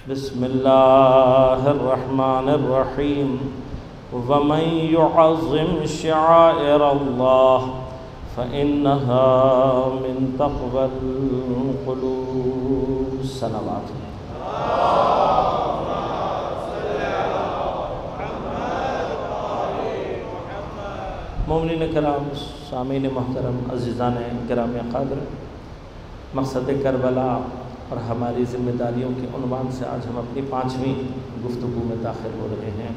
बिस्मिल्लाहिर्रहमानिर्रहीम वमन युअज़्ज़िम शआइरल्लाह फ़इन्नहा मिन तक़वल क़ुलूब। सलावत। मोमिनीन किराम, सामीन मोहतरम, अज़ीज़ान किराम क़द्र, मक़सद करबला और हमारी ज़िम्मेदारियों के उन्वान से आज हम अपनी 5वीं गुफ्तगू में दाखिल हो रहे हैं।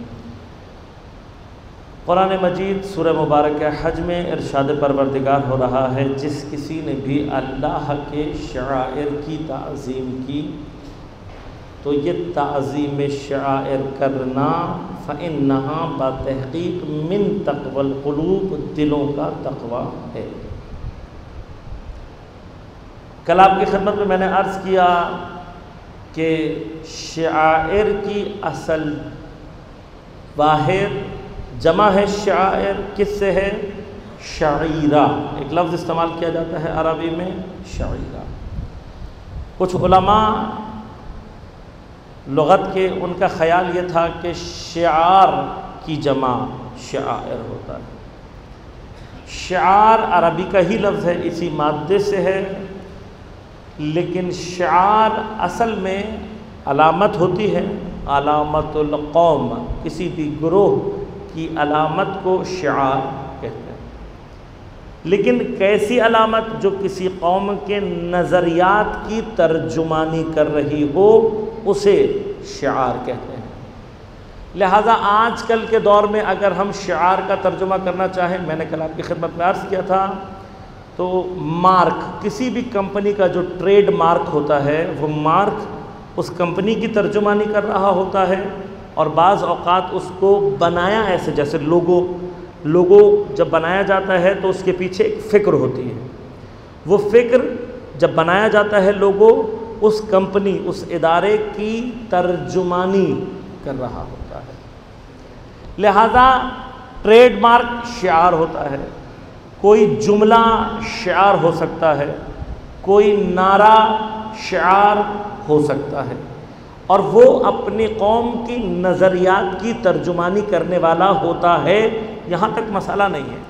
कुरान मजीद सूरह मुबारक हज में इरशाद परवरदिगार हो रहा है, जिस किसी ने भी अल्लाह के शआइर की ताज़ीम की तो ये ताज़ीम शआइर करना फ़इन्नहा बतहक़ीक़ मिन तक़वल क़ुलूब, दिलों का तक़वा है। कल आपकी खिदमत में मैंने अर्ज़ किया कि शआइर की असल वाहिद जमा है शआइर, किससे है? शईरा। एक लफ्ज़ इस्तेमाल किया जाता है अरबी में, शईरा। कुछ उलमा लुग़त के उनका ख़याल ये था कि शिआर की जमा शआइर होता है। शिआर अरबी का ही लफ्ज़ है, इसी मादे से है, लेकिन शिआर असल में अलामत होती है, अलामतुल कौम, किसी भी ग्रोह की अलामत को शिआर कहते हैं। लेकिन कैसी अलामत? जो किसी कौम के नज़रियात की तर्जुमानी कर रही हो उसे शिआर कहते हैं। लिहाजा आजकल के दौर में अगर हम शिआर का तर्जुमा करना चाहें, मैंने कल आपकी खिदमत में अर्ज़ किया था, तो मार्क, किसी भी कंपनी का जो ट्रेड मार्क होता है वो मार्क उस कंपनी की तर्जुमानी कर रहा होता है, और बाज़ औक़ात उसको बनाया ऐसे, जैसे लोगो जब बनाया जाता है तो उसके पीछे एक फ़िक्र होती है। वो फ़िक्र जब बनाया जाता है लोगो उस कंपनी, उस इदारे की तर्जुमानी कर रहा होता है। लिहाजा ट्रेडमार्क शिआर होता है। कोई जुमला शिआर हो सकता है, कोई नारा शिआर हो सकता है, और वो अपनी कौम की नज़रियात की तर्जुमानी करने वाला होता है। यहाँ तक मसला नहीं है,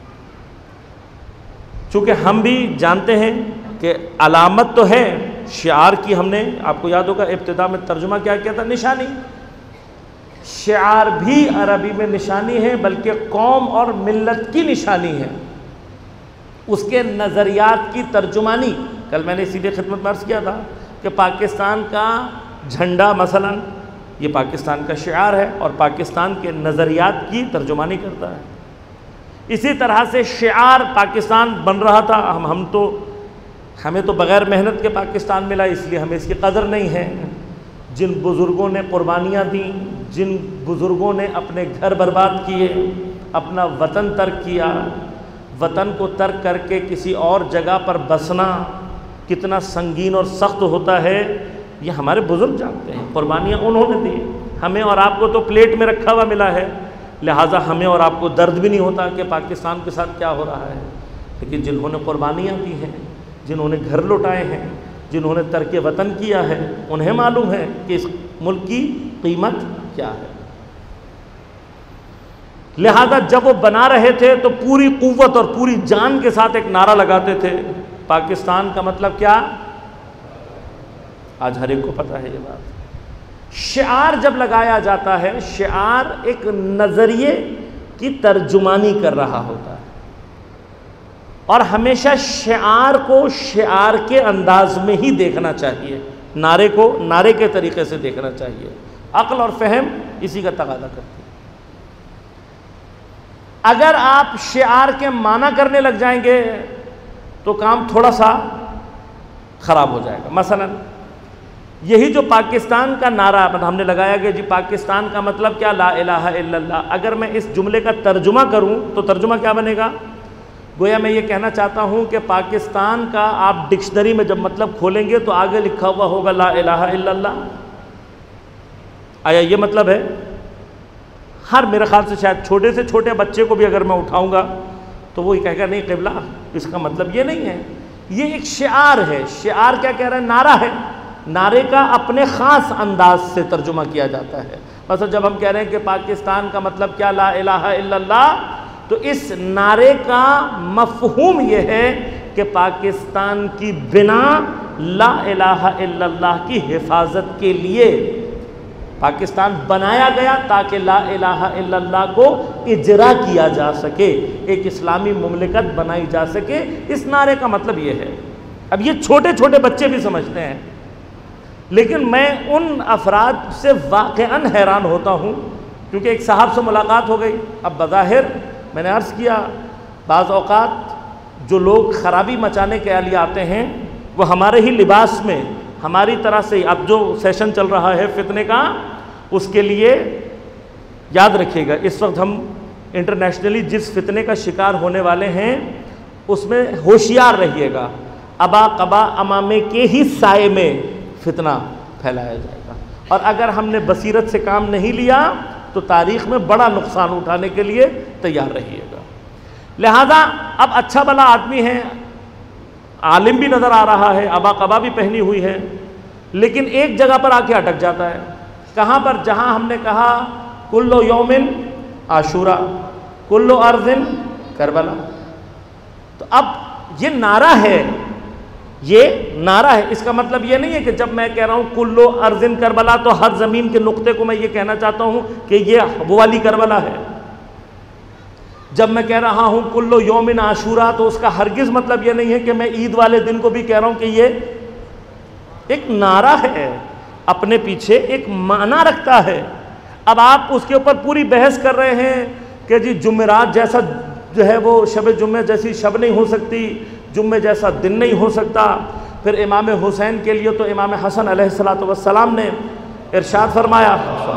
चूँकि हम भी जानते हैं कि अलामत तो है शिआर की। हमने, आपको याद होगा इब्तिदा में तर्जुमा क्या किया था? निशानी। शिआर भी अरबी में निशानी है, बल्कि कौम और मिल्लत की निशानी है, उसके नज़रियात की तर्जुमानी। कल मैंने इसीलिए खिदमत में अर्ज़ किया था कि पाकिस्तान का झंडा मसलन ये पाकिस्तान का शिआर है और पाकिस्तान के नज़रियात की तर्जुमानी करता है। इसी तरह से शिआर पाकिस्तान बन रहा था। हमें तो बग़ैर मेहनत के पाकिस्तान मिला, इसलिए हमें इसकी कदर नहीं है। जिन बुज़ुर्गों ने कुर्बानियाँ दी, जिन बुज़ुर्गों ने अपने घर बर्बाद किए, अपना वतन तर्क किया, वतन को तर्क करके किसी और जगह पर बसना कितना संगीन और सख्त होता है, ये हमारे बुज़ुर्ग जानते हैं। कुर्बानियाँ उन्होंने दी, हमें और आपको तो प्लेट में रखा हुआ मिला है, लिहाजा हमें और आपको दर्द भी नहीं होता कि पाकिस्तान के साथ क्या हो रहा है। लेकिन जिन्होंने कुर्बानियाँ दी हैं, जिन्होंने घर लुटाए हैं, जिन्होंने तर्क वतन किया है, उन्हें मालूम है कि इस मुल्क की कीमत क्या है। लिहाजा जब वो बना रहे थे तो पूरी कुव्वत और पूरी जान के साथ एक नारा लगाते थे, पाकिस्तान का मतलब क्या? आज हर एक को पता है ये बात। शिआर जब लगाया जाता है, शिआर एक नज़रिए की तर्जुमानी कर रहा होता है, और हमेशा शिआर को शिआर के अंदाज में ही देखना चाहिए, नारे को नारे के तरीके से देखना चाहिए। अक्ल और फहम इसी का तकाज़ा करती है। अगर आप शिआर के माना करने लग जाएंगे तो काम थोड़ा सा ख़राब हो जाएगा। मसलन यही जो पाकिस्तान का नारा हमने लगाया कि जी पाकिस्तान का मतलब क्या? ला इलाहा इल्लल्लाह। अगर मैं इस जुमले का तर्जुमा करूं तो तर्जुमा क्या बनेगा? गोया मैं ये कहना चाहता हूं कि पाकिस्तान का आप डिक्शनरी में जब मतलब खोलेंगे तो आगे लिखा हुआ होगा ला इलाहा इल्लल्लाह। आया ये मतलब है? हर मेरे ख्याल से शायद छोटे से छोटे बच्चे को भी अगर मैं उठाऊंगा तो वो ये कहेगा नहीं क़िबला, इसका मतलब ये नहीं है, ये एक शिआर है। शिआर क्या कह रहा है? नारा है। नारे का अपने ख़ास अंदाज से तर्जुमा किया जाता है। मतलब जब हम कह रहे हैं कि पाकिस्तान का मतलब क्या, ला इलाहा इल्लल्लाह, तो इस नारे का मफ़हूम ये है कि पाकिस्तान की बिना ला इलाहा इल्लल्लाह की हिफाजत के लिए पाकिस्तान बनाया गया ताकि ला इलाहा इल्लल्लाह को इजरा किया जा सके, एक इस्लामी मुमलिकत बनाई जा सके। इस नारे का मतलब ये है। अब ये छोटे छोटे बच्चे भी समझते हैं, लेकिन मैं उन अफराद से वाक़अन हैरान होता हूँ, क्योंकि एक साहब से मुलाकात हो गई। अब बज़ाहिर मैंने अर्ज़ किया, बाज़ औक़ात जो लोग ख़राबी मचाने के लिए आते हैं वो हमारे ही लिबास में, हमारी तरह से, अब जो सेशन चल रहा है फितने का, उसके लिए याद रखिएगा इस वक्त हम इंटरनेशनली जिस फितने का शिकार होने वाले हैं उसमें होशियार रहिएगा। अबा कबा अमामे के ही साए में फितना फैलाया जाएगा, और अगर हमने बसीरत से काम नहीं लिया तो तारीख़ में बड़ा नुकसान उठाने के लिए तैयार रहिएगा। लिहाजा अब अच्छा भला आदमी है, आलिम भी नज़र आ रहा है, अबा कबा भी पहनी हुई है, लेकिन एक जगह पर आके अटक जाता है। कहाँ पर? जहाँ हमने कहा कुल्लो यौमिन आशूरा, कुल्लो अर्ज़िन करबला। तो अब ये नारा है, ये नारा है। इसका मतलब ये नहीं है कि जब मैं कह रहा हूँ कुल्लो अर्ज़िन करबला तो हर ज़मीन के नुक्ते को मैं ये कहना चाहता हूँ कि ये वो वाली करबला है। जब मैं कह रहा हूँ कुल्लो यौमिन आशूरा तो उसका हरगिज़ मतलब ये नहीं है कि मैं ईद वाले दिन को भी कह रहा हूँ कि ये एक नारा है, अपने पीछे एक माना रखता है। अब आप उसके ऊपर पूरी बहस कर रहे हैं कि जी जुमेरात जैसा जो है वो शब जुम्मे जैसी शब नहीं हो सकती, जुम्मे जैसा दिन नहीं हो सकता। फिर इमाम हुसैन के लिए तो इमाम हसन अलैहिस्सलातु वस्सलाम ने इरशाद फरमाया,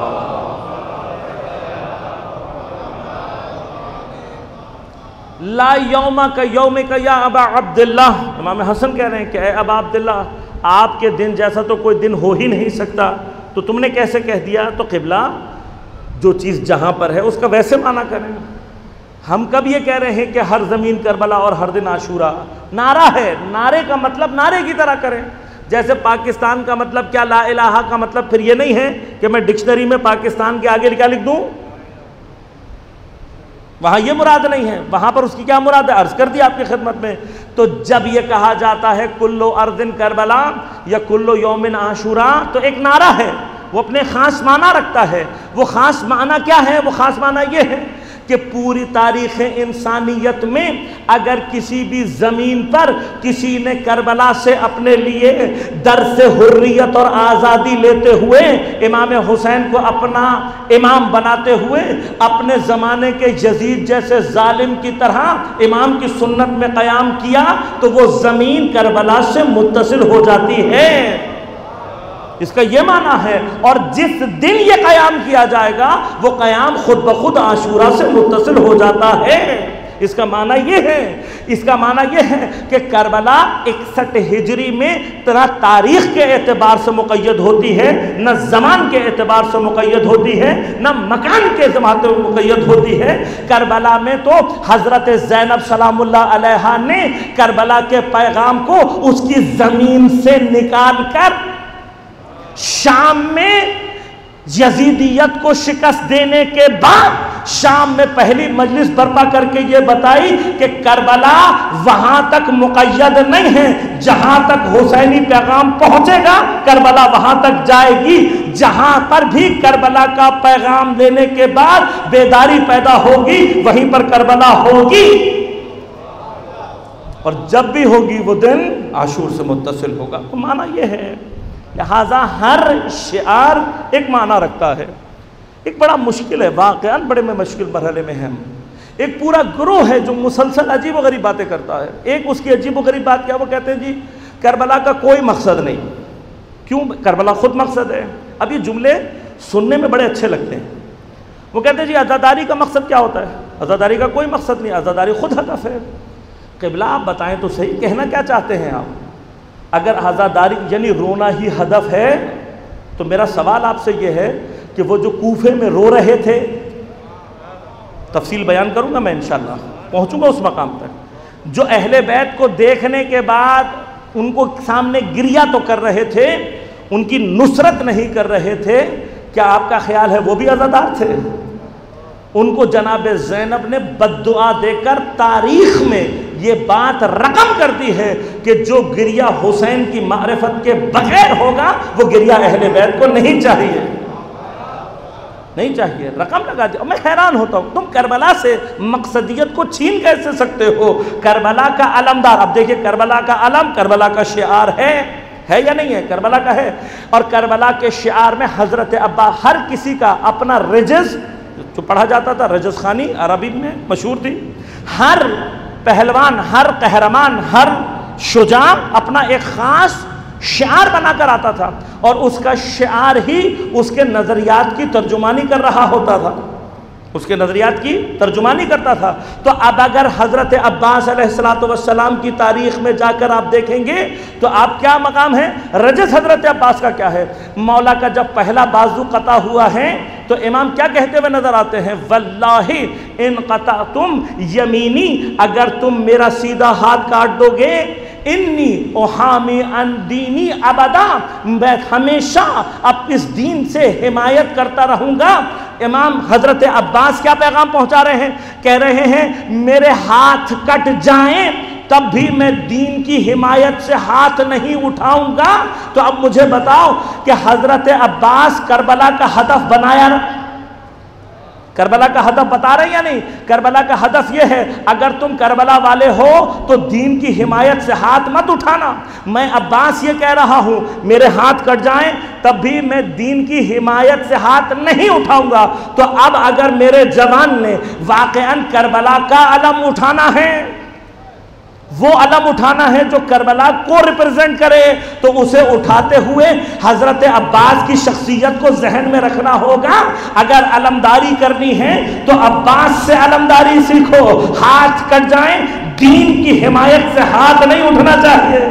ला यौमा का यौम का या अबा अब्दुल्लाह। इमाम हसन कह रहे हैं कि अबा अब्दुल्लाह, आपके दिन जैसा तो कोई दिन हो ही नहीं सकता, तो तुमने कैसे कह दिया? तो क़िबला जो चीज़ जहाँ पर है उसका वैसे माना करें। हम कब ये कह रहे हैं कि हर ज़मीन करबला और हर दिन आशूरा? नारा है, नारे का मतलब नारे की तरह करें। जैसे पाकिस्तान का मतलब क्या, ला इलाहा का मतलब फिर ये नहीं है कि मैं डिक्शनरी में पाकिस्तान के आगे क्या लिख दूँ, वहाँ ये मुराद नहीं है, वहाँ पर उसकी क्या मुराद है अर्ज़ कर दी आपकी खिदमत में। तो जब ये कहा जाता है कुल्लो अर्दिन करबला या कुल्लो यौमिन आशूरा, तो एक नारा है, वो अपने ख़ास माना रखता है। वो ख़ास माना क्या है? वो ख़ास माना ये है कि पूरी तारीख़ इंसानियत में अगर किसी भी ज़मीन पर किसी ने करबला से अपने लिए दर्स हुर्रियत और आज़ादी लेते हुए इमाम हुसैन को अपना इमाम बनाते हुए अपने ज़माने के यजीद जैसे जालिम की तरह इमाम की सुन्नत में क़याम किया, तो वो ज़मीन करबला से मुत्तसिल हो जाती है। इसका ये माना है। और जिस दिन ये क़याम किया जाएगा वो क़याम खुद ब खुद आशूरा से मुत्तसिल हो जाता है। इसका माना ये है, इसका माना ये है कि करबला 61 हिजरी में ना तारीख़ के एतबार से मुक़य्यद होती है, न ज़मान के एतबार से मुक़य्यद होती है, न मकान के ज़मान से मुक़य्यद होती है। करबला में तो हज़रत ज़ैनब सलामुल्लाह अलैहा ने करबला के पैगाम को उसकी ज़मीन से निकाल कर शाम में यजीदियत को शिकस्त देने के बाद शाम में पहली मजलिस बर्पा करके ये बताई कि करबला वहां तक मुक़य्यद नहीं है, जहां तक हुसैनी पैगाम पहुंचेगा करबला वहां तक जाएगी। जहां पर भी करबला का पैगाम देने के बाद बेदारी पैदा होगी वहीं पर करबला होगी, और जब भी होगी वो दिन आशूर से मुत्तसिल होगा। तो माना यह है। लिहाजा हर शिआर एक माना रखता है। एक बड़ा मुश्किल है, वाक़यान बड़े में मुश्किल मरहले में हम। एक पूरा ग्रोह है जो मुसलसल अजीब व गरीब बातें करता है। एक उसकी अजीब व गरीब बात क्या, वो कहते हैं जी करबला का कोई मकसद नहीं। क्यों? करबला खुद मकसद है। अब ये जुमले सुनने में बड़े अच्छे लगते हैं। वो कहते हैं जी आज़ादारी का मकसद क्या होता है? आज़ादारी का कोई मकसद नहीं, आज़ादारी खुद हदफ है। क़िबला आप बताएं तो सही, कहना क्या चाहते हैं आप? अगर आज़ादारी यानी रोना ही हदफ है तो मेरा सवाल आपसे ये है कि वो जो कूफे में रो रहे थे, तफसील बयान करूँगा मैं इंशाअल्लाह, पहुँचूँगा उस मकाम तक, जो अहले बैत को देखने के बाद उनको सामने गिरिया तो कर रहे थे, उनकी नुसरत नहीं कर रहे थे, क्या आपका ख्याल है वो भी अज़ादार थे? उनको जनाब ज़ैनब ने बद्दुआ देकर तारीख में ये बात रकम कर दी है कि जो गिरिया हुसैन की मारिफत के बगैर होगा वो गिरिया अहले बैत को नहीं चाहिए, नहीं चाहिए, रकम लगा दिया। मैं हैरान होता हूँ, तुम करबला से मकसदियत को छीन कैसे सकते हो? करबला का अलमदार, अब देखिए करबला का अलम, करबला का शिआर है या नहीं है? करबला का है। और करबला के शिआर में हजरत अब्बास, हर किसी का अपना रजस जो पढ़ा जाता था, रजस खानी अरबी में मशहूर थी। हर पहलवान, हर कहरमान, हर शुजा अपना एक खास शिआर बनाकर आता था और उसका शिआर ही उसके नज़रियात की तर्जुमानी कर रहा होता था, उसके नज़रियात की तर्जुमानी करता था। तो अब अगर हज़रत अब्बास अलैहिस्सलातु वस्सलाम की तारीख़ में जाकर आप देखेंगे तो आप क्या मकाम है, रजस हज़रत अब्बास का क्या है। मौला का जब पहला बाजू कता हुआ है तो इमाम क्या कहते हुए नजर आते हैं, वल्लाहि इन कता तुम यमीनी, अगर तुम मेरा सीधा हाथ काट दोगे, इन्नी ओहामी अन दीनी अबदा, मैं हमेशा अब इस दीन से हिमायत करता रहूँगा। इमाम हज़रत अब्बास क्या पैगाम पहुँचा रहे हैं? कह रहे हैं मेरे हाथ कट जाएं तब भी मैं दीन की हिमायत से हाथ नहीं उठाऊंगा। तो अब मुझे बताओ कि हज़रत अब्बास करबला का हदफ बनाया, करबला का हदफ बता रहे हैं या नहीं? करबला का हदफ यह है, अगर तुम करबला वाले हो तो दीन की हिमायत से हाथ मत उठाना। मैं अब्बास ये कह रहा हूँ मेरे हाथ कट जाएं तब भी मैं दीन की हिमायत से हाथ नहीं उठाऊंगा। तो अब अगर मेरे जवान ने वाक़अन करबला का अलम उठाना है, वो अलम उठाना है जो करबला को रिप्रेजेंट करे, तो उसे उठाते हुए हज़रत अब्बास की शख्सियत को जहन में रखना होगा। अगर अलमदारी करनी है तो अब्बास से अलमदारी सीखो, हाथ कट जाए, दीन की हिमायत से हाथ नहीं उठना चाहिए।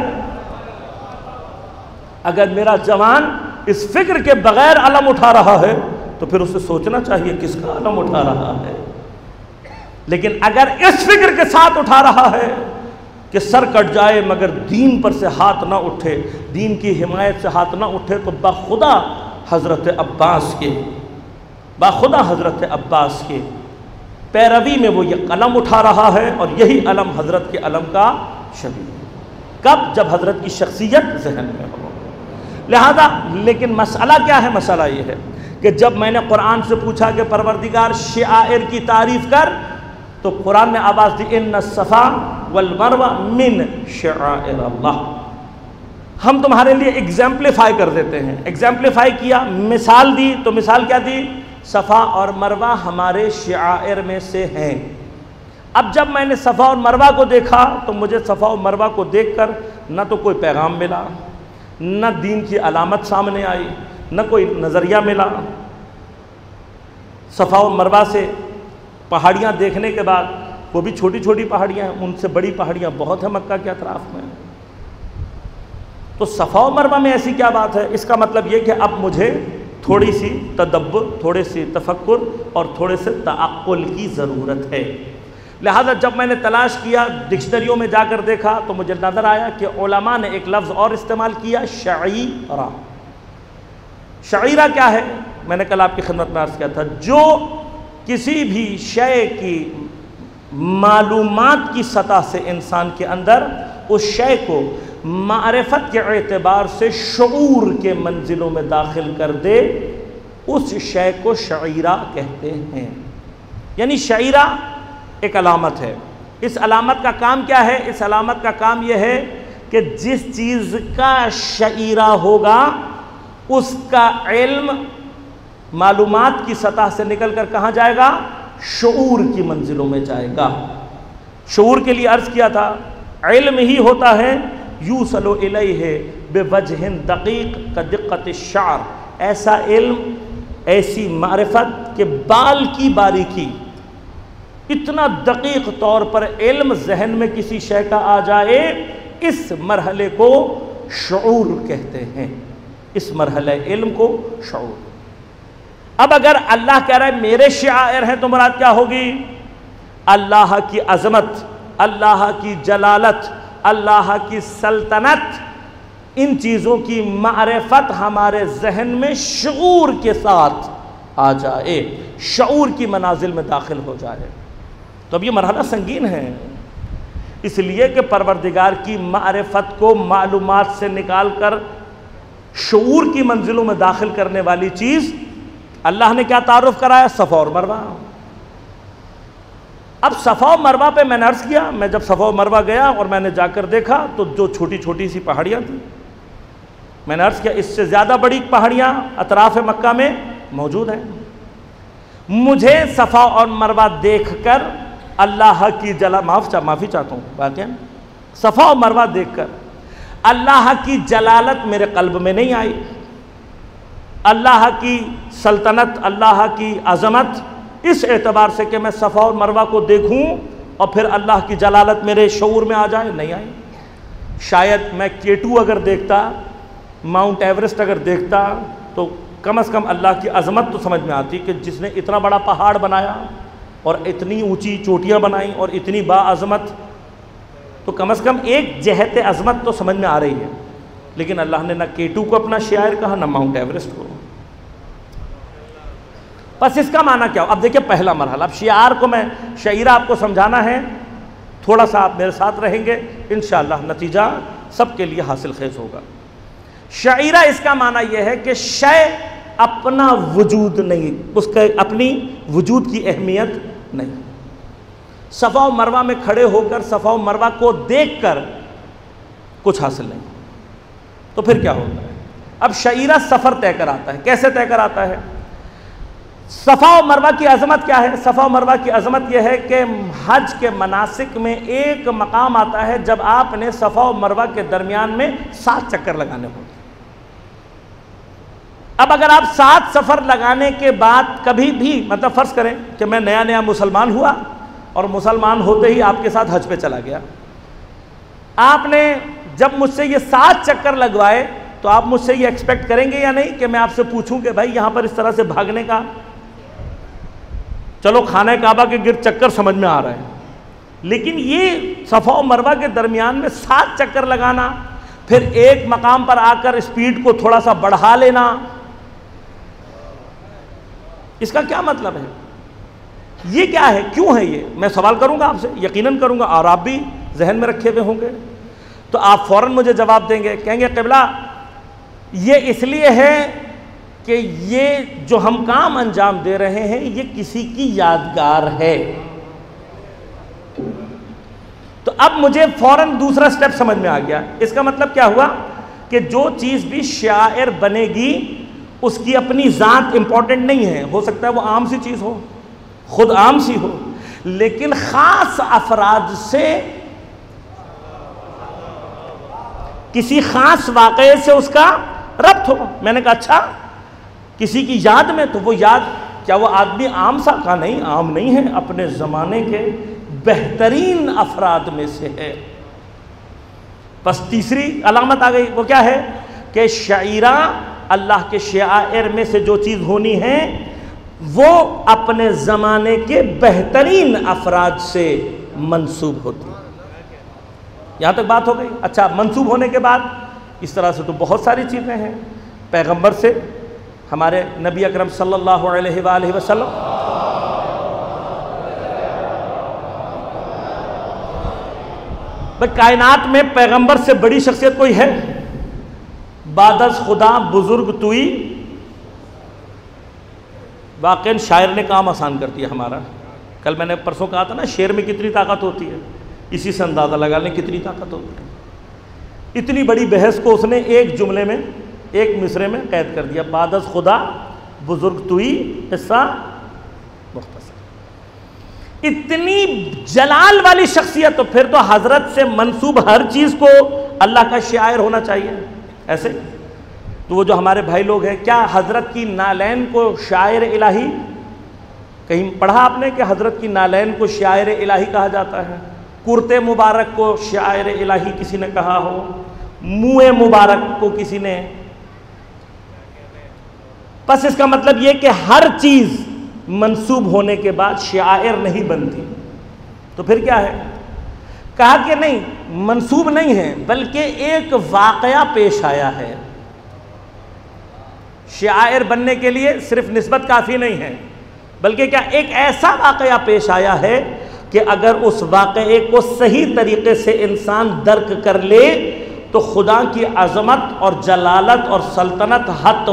अगर मेरा जवान इस फिक्र के बगैर अलम उठा रहा है तो फिर उसे सोचना चाहिए किसका अलम उठा रहा है। लेकिन अगर इस फिक्र के साथ उठा रहा है कि सर कट जाए मगर दीन पर से हाथ ना उठे, दीन की हिमायत से हाथ ना उठे, तो बाखुदा हज़रत अब्बास के, बाखुदा हज़रत अब्बास के पैरवी में वो ये कलम उठा रहा है और यही अलम हज़रत के अलम का शबीह। कब? जब हज़रत की शख्सियत जहन में हो। लिहाजा लेकिन मसला क्या है? मसला ये है कि जब मैंने कुरान से पूछा कि परवरदिगार शिआइर की तारीफ़ कर, तो कुरान ने आवाज़ दी इन्न सफ़ा वल मरवा मिन शिआइर अल्लाह। हम तुम्हारे लिए एग्जाम्पलीफाई कर देते हैं। एग्जाम्पलीफाई किया, मिसाल दी, तो मिसाल क्या दी? सफ़ा और मरवा हमारे शिआइर में से हैं। अब जब मैंने सफ़ा और मरवा को देखा तो मुझे सफ़ा और मरवा को देखकर न तो कोई पैगाम मिला, न दीन की अलामत सामने आई, न कोई नज़रिया मिला। सफ़ा और मरवा से पहाड़ियाँ देखने के बाद, वो भी छोटी छोटी पहाड़ियाँ हैं, उनसे बड़ी पहाड़ियाँ बहुत है मक्का के अतराफ़ में। तो सफ़ा और मरवा में ऐसी क्या बात है? इसका मतलब ये कि अब मुझे थोड़ी सी तदब्बुर, थोड़े से तफक्कुर और थोड़े से तअक्कुल की ज़रूरत है। लिहाजा जब मैंने तलाश किया, डिक्शनरियों में जाकर देखा, तो मुझे नज़र आया कि उलमा ने एक लफ्ज़ और इस्तेमाल किया, शईरा। शईरा क्या है? मैंने कल आपकी खिदमत में अर्ज़ किया था, जो किसी भी शय की मालूमात की सतह से इंसान के अंदर उस शय को मारिफत के एतबार से शऊर के मंजिलों में दाखिल कर दे, उस शय को शईरा कहते हैं। यानी शईरा एक अलामत है। इस अलामत का काम क्या है? इस अलामत का काम यह है कि जिस चीज़ का शईरा होगा उसका इल्म मालूमात की सतह से निकल कर कहाँ जाएगा? शऊर की मंजिलों में जाएगा। शऊर के लिए अर्ज़ किया था, इल्म ही होता है यूसलो इलैहि बिवजहिन दक़ीक़ का दिक्कत शार। ऐसा इल्म, ऐसी मारिफत के बाल की बारीकी, इतना दक़ीक़ तौर पर इल्म जहन में किसी शय का आ जाए, इस मरहले को शऊर कहते हैं। इस मरहले इल्म को शऊर। अब अगर अल्लाह कह रहा है मेरे शिआइर हैं, तो मुराद क्या होगी? अल्लाह की अज़मत, अल्लाह की जलालत, अल्लाह की सल्तनत, इन चीज़ों की मारिफत हमारे जहन में शऊर के साथ आ जाए, शऊर की मनाजिल में दाखिल हो जाए। तो अब ये मरहला संगीन है, इसलिए कि परवरदिगार की मारिफत को मालूमात से निकाल कर शऊर की मंजिलों में दाखिल करने वाली चीज़ अल्लाह ने क्या तारुफ कराया? सफ़ा और मरवा। अब सफ़ा और मरवा पे मैंने अर्ज़ किया, मैं जब सफ़ा और मरवा गया और मैंने जाकर देखा तो जो छोटी छोटी सी पहाड़ियाँ थी, मैंने अर्ज़ किया इससे ज़्यादा बड़ी पहाड़ियाँ अतराफ़ मक्का में मौजूद हैं। मुझे सफ़ा और मरवा देखकर अल्लाह की माफ़ी चाहता हूँ, वाक़ई सफ़ा और मरवा देखकर अल्लाह की जलालत मेरे क़ल्ब में नहीं आई, अल्लाह की सल्तनत, अल्लाह की अज़मत, इस एतबार से कि मैं सफ़ा और मरवा को देखूं और फिर अल्लाह की जलालत मेरे शऊर में आ जाए, नहीं आई। शायद मैं K2 अगर देखता, माउंट एवरेस्ट अगर देखता, तो कम से कम अल्लाह की अज़मत तो समझ में आती कि जिसने इतना बड़ा पहाड़ बनाया और इतनी ऊंची चोटियां बनाई और इतनी बाअज़मत, तो कम से कम एक जहत अज़मत तो समझ में आ रही है। लेकिन अल्लाह ने ना K2 को अपना शायर कहा, ना माउंट एवरेस्ट को। बस इसका माना क्या हो? अब देखिए पहला मरहला, अब शियार को मैं शईरा आपको समझाना है, थोड़ा सा आप मेरे साथ रहेंगे, इंशाअल्लाह नतीजा सबके लिए हासिल खेज होगा। शईरा इसका माना यह है कि शय अपना वजूद नहीं, उसका अपनी वजूद की अहमियत नहीं। सफ़ा और मरवा में खड़े होकर सफ़ा और मरवा को देखकर कुछ हासिल नहीं, तो फिर क्या होता है? अब शईरा सफ़र तय कराता है। कैसे तय कराता है? सफ़ा और मरवा की अज़मत क्या है? सफ़ा और मरवा की अज़मत यह है कि हज के मनासिक में एक मकाम आता है जब आपने सफ़ा और मरवा के दरमियान में 7 चक्कर लगाने होंगे। अब अगर आप 7 सफ़र लगाने के बाद कभी भी, मतलब फ़र्ज़ करें कि मैं नया नया मुसलमान हुआ और मुसलमान होते ही आपके साथ हज पे चला गया, आपने जब मुझसे ये 7 चक्कर लगवाए तो आप मुझसे ये एक्सपेक्ट करेंगे या नहीं कि मैं आपसे पूछूं कि भाई यहाँ पर इस तरह से भागने का, चलो खाने काबा के गिर्द चक्कर समझ में आ रहा है, लेकिन ये सफ़ा और मरवा के दरमियान में 7 चक्कर लगाना, फिर एक मकाम पर आकर स्पीड को थोड़ा सा बढ़ा लेना, इसका क्या मतलब है? ये क्या है? क्यों है ये? मैं सवाल करूंगा आपसे, यकीनन करूंगा, और आप भी जहन में रखे हुए होंगे, तो आप फौरन मुझे जवाब देंगे, कहेंगे क़िबला ये इसलिए है कि ये जो हम काम अंजाम दे रहे हैं ये किसी की यादगार है। तो अब मुझे फौरन दूसरा स्टेप समझ में आ गया। इसका मतलब क्या हुआ कि जो चीज़ भी शायर बनेगी उसकी अपनी ज़ात इंपॉर्टेंट नहीं है। हो सकता है वो आम सी चीज़ हो, खुद आम सी हो, लेकिन ख़ास अफराद से, किसी ख़ास वाक़े से उसका रब्त हो। मैंने कहा अच्छा, किसी की याद में, तो वो याद क्या वो आदमी आम सा का? नहीं, आम नहीं है, अपने ज़माने के बेहतरीन अफराद में से है। बस तीसरी अलामत आ गई, वो क्या है कि शायरा अल्लाह के शायर में से जो चीज़ होनी है वो अपने ज़माने के बेहतरीन अफराद से मंसूब होती है। यहाँ तक बात हो गई। अच्छा, मंसूब होने के बाद इस तरह से तो बहुत सारी चीज़ें हैं। पैगंबर से, हमारे नबी अकरम सल्लल्लाहु अलैहि वसल्लम, भाई कायनात में पैगंबर से बड़ी शख्सियत कोई है? बादस खुदा बुजुर्ग तुई। वाकई शायर ने काम आसान कर दिया हमारा। कल मैंने परसों कहा था ना, शेर में कितनी ताकत होती है, इसी से अंदाज़ा लगा लें कितनी ताकत होती है। इतनी बड़ी बहस को उसने एक जुमले में, एक मिसरे में कैद कर दिया। बादस खुदा बुजुर्ग तुई हिस्सा मुख्तसर। इतनी जलाल वाली शख्सियत, तो फिर तो हजरत से मंसूब हर चीज़ को अल्लाह का शायर होना चाहिए। ऐसे तो वो जो हमारे भाई लोग हैं, क्या हजरत की नालैन को शायर इलाही, कहीं पढ़ा आपने कि हजरत की नालैन को शायर इलाही कहा जाता है? कुर्ते मुबारक को शायर इलाही किसी ने कहा हो? मुँह मुबारक को किसी ने? बस इसका मतलब ये कि हर चीज़ मंसूब होने के बाद शायर नहीं बनती। तो फिर क्या है? कहा कि नहीं, मंसूब नहीं है, बल्कि एक वाक़या पेश आया है। शायर बनने के लिए सिर्फ निस्बत काफ़ी नहीं है, बल्कि क्या एक ऐसा वाक़या पेश आया है कि अगर उस वाक़े को सही तरीके से इंसान दर्क कर ले तो खुदा की अज़मत और जलालत और सल्तनत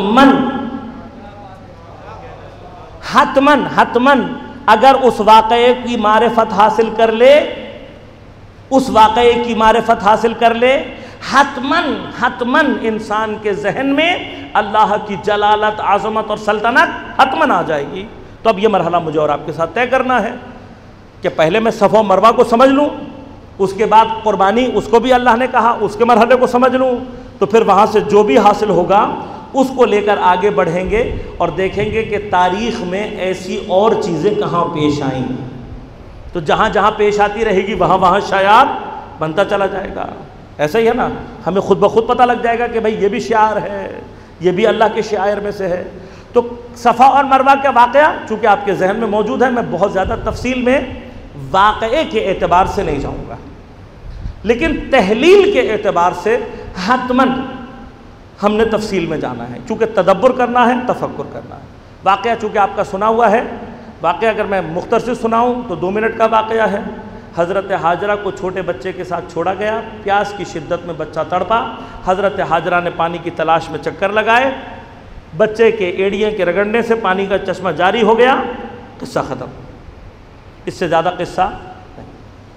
हतमन अगर उस वाक़े की मारिफत हासिल कर ले, उस वाक़े की मारिफत हासिल कर ले, हतमन इंसान के जहन में अल्लाह की जलालत, आज़मत और सल्तनत हतमन आ जाएगी। तो अब ये मरहला मुझे और आपके साथ तय करना है कि पहले मैं सफ़ा मरवा को समझ लूँ, उसके बाद कुर्बानी, उसको भी अल्लाह ने कहा, उसके मरहले को समझ लूँ, तो फिर वहाँ से जो भी हासिल होगा उसको लेकर आगे बढ़ेंगे और देखेंगे कि तारीख़ में ऐसी और चीज़ें कहाँ पेश आई। तो जहाँ जहाँ पेश आती रहेगी वहाँ वहाँ शायर बनता चला जाएगा। ऐसा ही है ना, हमें खुद ब खुद पता लग जाएगा कि भाई ये भी शायर है, ये भी अल्लाह के शायर में से है। तो सफ़ा और मरवा का वाक़या चूँकि आपके जहन में मौजूद है, मैं बहुत ज़्यादा तफसील में वाक़े के एतबार से नहीं जाऊँगा, लेकिन तहलील के एतबार से हतमन हमने तफसील में जाना है, चूँकि तदब्बुर करना है, तफक्कुर करना है। वाक़या चूँकि आपका सुना हुआ है, वाक़या अगर मैं मुख्तसर सुनाऊँ तो 2 मिनट का वाक़या है। हज़रत हाजरा को छोटे बच्चे के साथ छोड़ा गया, प्यास की शिद्दत में बच्चा तड़पा, हज़रत हाजरा ने पानी की तलाश में चक्कर लगाए, बच्चे के एड़ियों के रगड़ने से पानी का चश्मा जारी हो गया, किस्सा ख़त्म। इससे ज़्यादा किस्सा नहीं।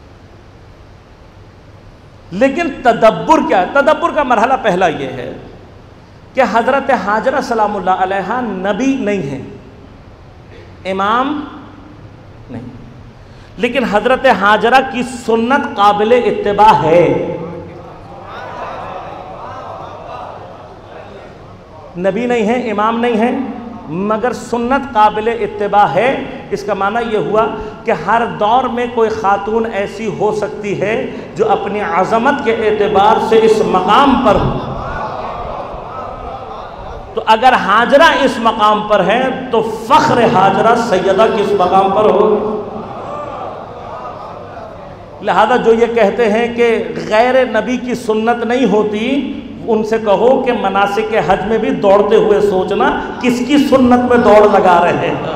लेकिन तदब्बुर क्या है? तदब्बुर का मरहला पहला ये है कि हज़रत हाजरा सलामुल्लाह अलैहा नबी नहीं है, इमाम नहीं, लेकिन हज़रत हाजरा की सुन्नत काबिल इत्तिबा है। नबी नहीं है, इमाम नहीं है, मगर सुन्नत काबिल इत्तिबा है। इसका माना यह हुआ कि हर दौर में कोई खातून ऐसी हो सकती है जो अपनी अज़मत के एतबार से इस मकाम पर हो। तो अगर हाजरा इस मकाम पर है तो फ़ख्र हाजरा सैयदा किस मकाम पर हो। लिहाजा जो ये कहते हैं कि गैर नबी की सुन्नत नहीं होती, उनसे कहो कि मनासिक हज में भी दौड़ते हुए सोचना किसकी सुन्नत में दौड़ लगा रहे हैं।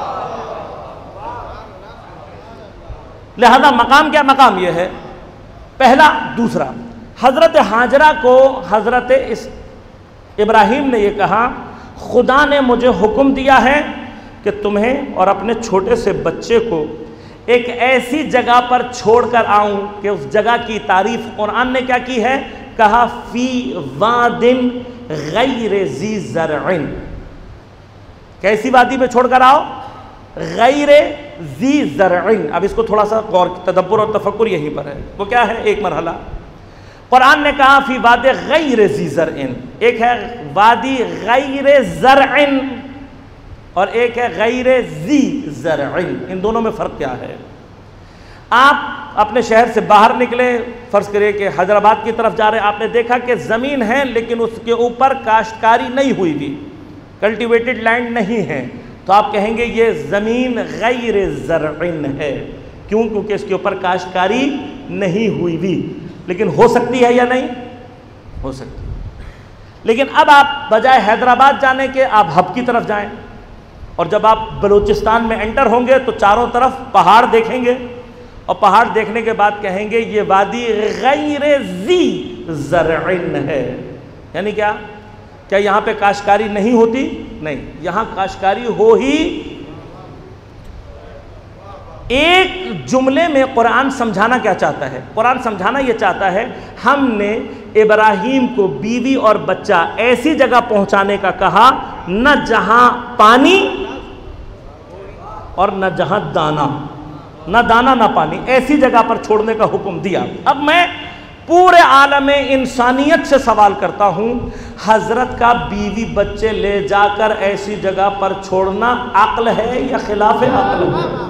लिहाजा मकाम क्या? मकाम यह है पहला। दूसरा, हज़रत हाजरा को हज़रत इब्राहीम ने यह कहा, खुदा ने मुझे हुक्म दिया है कि तुम्हें और अपने छोटे से बच्चे को एक ऐसी जगह पर छोड़कर आऊं कि उस जगह की तारीफ कुरान ने क्या की है? कहा फी वादिन गैर ज़ी ज़रअन। कैसी वादी में छोड़कर आओ? गैर ज़ी ज़रअन। अब इसको थोड़ा सा गौर, तदब्बुर और तफक्कुर यहीं पर है। वो क्या है? एक मरहला कुरान ने कहा फी वादे गैर ज़ी ज़रअन, एक है वादी गैर ज़रअन और एक है गैर ज़ी ज़रअन। इन दोनों में फ़र्क क्या है? आप अपने शहर से बाहर निकले, फ़र्ज़ करिए कि हैदराबाद की तरफ जा रहे हैं, आपने देखा कि ज़मीन है लेकिन उसके ऊपर काश्तकारी नहीं हुई थी, कल्टिवेटेड लैंड नहीं है, तो आप कहेंगे ये ज़मीन गैर ज़रअन है। क्यों? क्योंकि इसके ऊपर काश्तकारी नहीं हुई भी। लेकिन हो सकती है या नहीं? हो सकती है। लेकिन अब आप बजाय हैदराबाद जाने के आप हब की तरफ जाएं, और जब आप बलूचिस्तान में एंटर होंगे तो चारों तरफ पहाड़ देखेंगे, और पहाड़ देखने के बाद कहेंगे ये वादी गैर ज़ी ज़रअन है। यानी क्या? क्या यहाँ पे काश्तकारी नहीं होती? नहीं, यहाँ काश्तकारी हो ही। एक जुमले में कुरान समझाना क्या चाहता है? कुरान समझाना यह चाहता है हमने इब्राहीम को बीवी और बच्चा ऐसी जगह पहुंचाने का कहा न जहां पानी और न जहां दाना, न दाना न पानी, ऐसी जगह पर छोड़ने का हुक्म दिया। अब मैं पूरे आलम इंसानियत से सवाल करता हूं, हजरत का बीवी बच्चे ले जाकर ऐसी जगह पर छोड़ना अक्ल है या खिलाफ अक्ल है?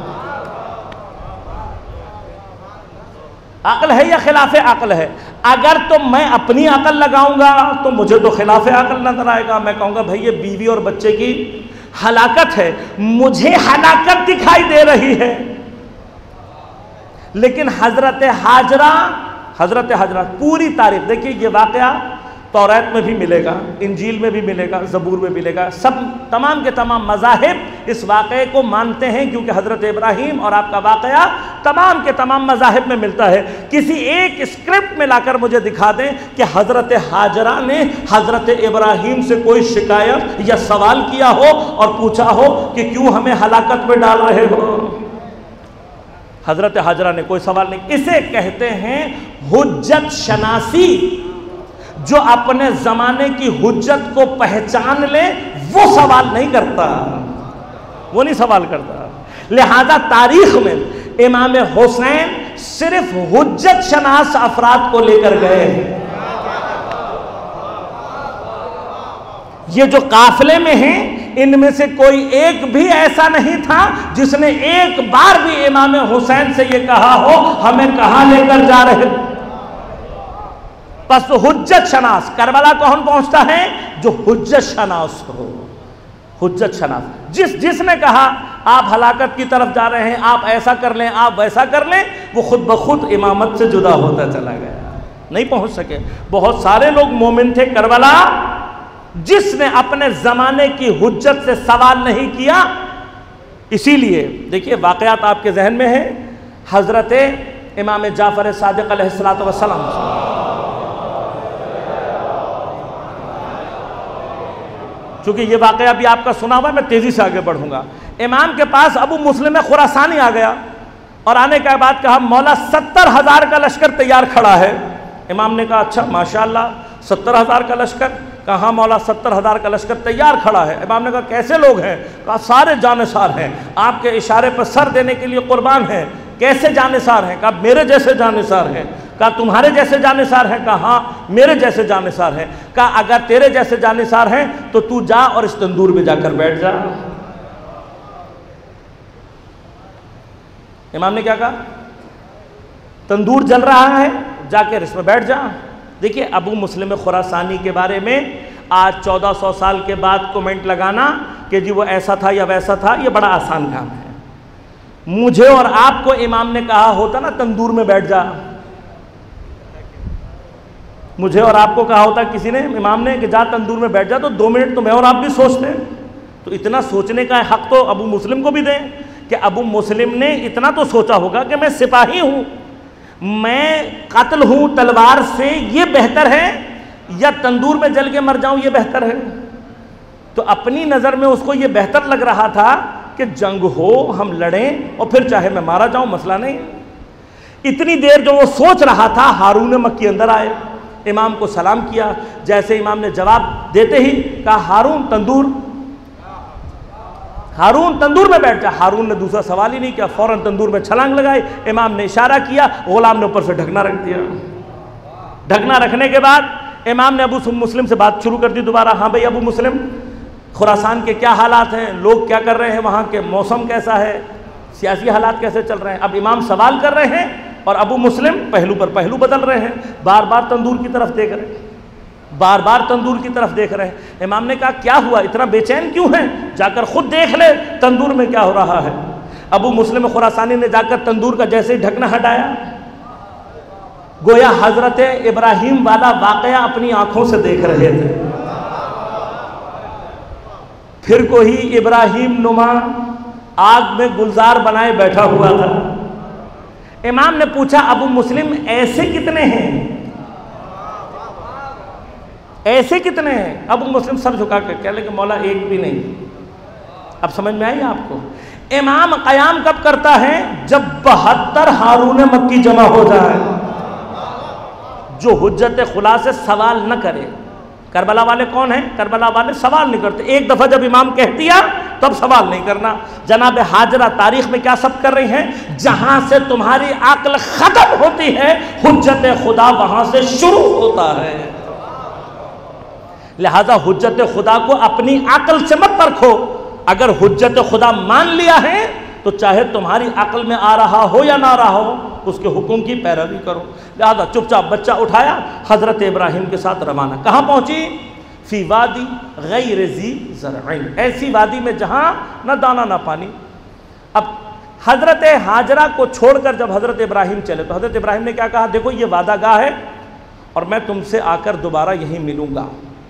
अक्ल है या खिलाफ अक्ल है? अगर तो मैं अपनी अक्ल लगाऊंगा तो मुझे तो खिलाफ अक्ल नजर आएगा। मैं कहूंगा भाई ये बीवी और बच्चे की हलाकत है, मुझे हलाकत दिखाई दे रही है, लेकिन हजरत हाजरा हज़रत हाजरा पूरी तारीख देखिए, ये वाक़या तौरात में भी मिलेगा, इंजील में भी मिलेगा, ज़बूर में मिलेगा। सब तमाम के तमाम मज़ाहिब इस वाक़े को मानते हैं, क्योंकि हज़रत इब्राहीम और आपका वाक़या तमाम के तमाम मज़ाहिब में मिलता है। किसी एक स्क्रिप्ट में लाकर मुझे दिखा दें कि हज़रत हाजरा ने हज़रत इब्राहीम से कोई शिकायत या सवाल किया हो और पूछा हो कि क्यों हमें हलाकत में डाल रहे हो। हज़रत हाजरा ने कोई सवाल नहीं। इसे कहते हैं हुज्जत शनासी। जो अपने ज़माने की हुज्जत को पहचान ले वो सवाल नहीं करता, वो नहीं सवाल करता। लिहाजा तारीख में इमाम हुसैन सिर्फ हुज्जत शनास अफराद को लेकर गए। ये जो काफिले में हैं, इनमें से कोई एक भी ऐसा नहीं था जिसने एक बार भी इमाम हुसैन से ये कहा हो हमें कहां लेकर जा रहे। बस हुज्जत शनास करबला कौन पहुंचता है? जो हुज्जत शनास हो। हुज्जत शनास जिसने कहा आप हलाकत की तरफ जा रहे हैं, आप ऐसा कर लें, आप वैसा कर लें, वो खुद ब खुद इमामत से जुदा होता चला गया, नहीं पहुंच सके। बहुत सारे लोग मोमिन थे करबला, जिसने अपने ज़माने की हुज्जत से सवाल नहीं किया। इसीलिए देखिए वाक़यात आपके जहन में है। हज़रत इमाम जाफ़र सादिक़ अलैहिस्सलातु वस्सलाम, चूँकि ये वाक़या भी आपका सुना हुआ है, मैं तेज़ी से आगे बढ़ूँगा। इमाम के पास अबू मुस्लिम खुरासानी आ गया और आने के बाद कहा मौला 70,000 का लश्कर तैयार खड़ा है। इमाम ने कहा अच्छा माशाअल्लाह 70,000 का लश्कर। कहा मौला 70,000 का लश्कर तैयार खड़ा है। इमाम ने कहा कैसे लोग हैं? कहा सारे जानिसार हैं, आपके इशारे पर सर देने के लिए कुर्बान हैं। कैसे जानिसार हैं? कहा मेरे जैसे जानिसार हैं। कहा तुम्हारे जैसे जानिसार हैं? कहा हाँ मेरे जैसे जानिसार हैं। कहा अगर तेरे जैसे जानिसार हैं तो तू जा और इस तंदूर में जाकर बैठ जा। इमाम ने क्या कहा? तंदूर जल रहा है, जाकर इसमें बैठ जा। देखिए अबू मुस्लिम खुरासानी के बारे में आज 1400 साल के बाद कमेंट लगाना कि जी वो ऐसा था या वैसा था, ये बड़ा आसान काम है। मुझे और आपको इमाम ने कहा होता ना तंदूर में बैठ जा, मुझे और आपको कहा होता किसी ने, इमाम ने, कि जा तंदूर में बैठ जा, तो 2 मिनट तो मैं और आप भी सोचते हैं। तो इतना सोचने का हक तो अबू मुस्लिम को भी दें कि अबू मुस्लिम ने इतना तो सोचा होगा कि मैं सिपाही हूँ, मैं कातिल हूँ तलवार से, ये बेहतर है या तंदूर में जल के मर जाऊँ ये बेहतर है। तो अपनी नज़र में उसको ये बेहतर लग रहा था कि जंग हो, हम लड़ें और फिर चाहे मैं मारा जाऊँ, मसला नहीं। इतनी देर जो वो सोच रहा था, हारून मक्की अंदर आए, इमाम को सलाम किया। जैसे इमाम ने जवाब देते ही कहा हारून तंदूर में बैठ जा। हारून ने दूसरा सवाल ही नहीं किया, फौरन तंदूर में छलांग लगाई। इमाम ने इशारा किया, गुलाम ने ऊपर से ढकना रख दिया। ढकना रखने के बाद इमाम ने अबू मुस्लिम से बात शुरू कर दी दोबारा। हाँ भाई अबू मुस्लिम, खुरासान के क्या हालात हैं, लोग क्या कर रहे हैं, वहाँ के मौसम कैसा है, सियासी हालात कैसे चल रहे हैं। अब इमाम सवाल कर रहे हैं और अबू मुस्लिम पहलू पर पहलू बदल रहे हैं, बार बार तंदूर की तरफ देख रहे हैं, बार बार तंदूर की तरफ देख रहे हैं। इमाम ने कहा क्या हुआ, इतना बेचैन क्यों है, जाकर खुद देख ले तंदूर में क्या हो रहा है। अबू मुस्लिम खुरासानी ने जाकर तंदूर का जैसे ही ढकना हटाया, गोया हजरत इब्राहीम वाला वाकया अपनी आंखों से देख रहे थे। फिर कोई इब्राहीम नुमा आग में गुलजार बनाए बैठा हुआ था। इमाम ने पूछा अबू मुस्लिम ऐसे कितने हैं, ऐसे कितने हैं? अबू मुस्लिम सर झुका के कह लगे मौला एक भी नहीं। अब समझ में आई आपको? इमाम कयाम कब करता है? जब 72 हारून मक्की जमा हो जाए, जो हुज्जत खुला से सवाल न करे। करबला वाले कौन हैं? करबला वाले सवाल नहीं करते। एक दफ़ा जब इमाम कह दिया तब सवाल नहीं करना। जनाब हाजरा तारीख में क्या सब कर रही हैं? जहां से तुम्हारी अक्ल खत्म होती है हुज्जत खुदा वहां से शुरू होता है। लिहाजा हुज्जत खुदा को अपनी अक्ल से मत परखो। अगर हुज्जत खुदा मान लिया है तो चाहे तुम्हारी अक्ल में आ रहा हो या ना रहा हो, उसके हुक्म की पैरवी करो। लिहाजा चुपचाप बच्चा उठाया, हजरत इब्राहीम के साथ रवाना। कहाँ पहुंची? फी वादी गैर ज़ी ज़रअइन, ऐसी वादी में जहाँ न दाना न पानी। अब हज़रत हाजरा को छोड़कर जब हज़रत इब्राहिम चले तो हज़रत इब्राहिम ने क्या कहा, देखो ये वादागाह है और मैं तुमसे आकर दोबारा यहीं मिलूंगा।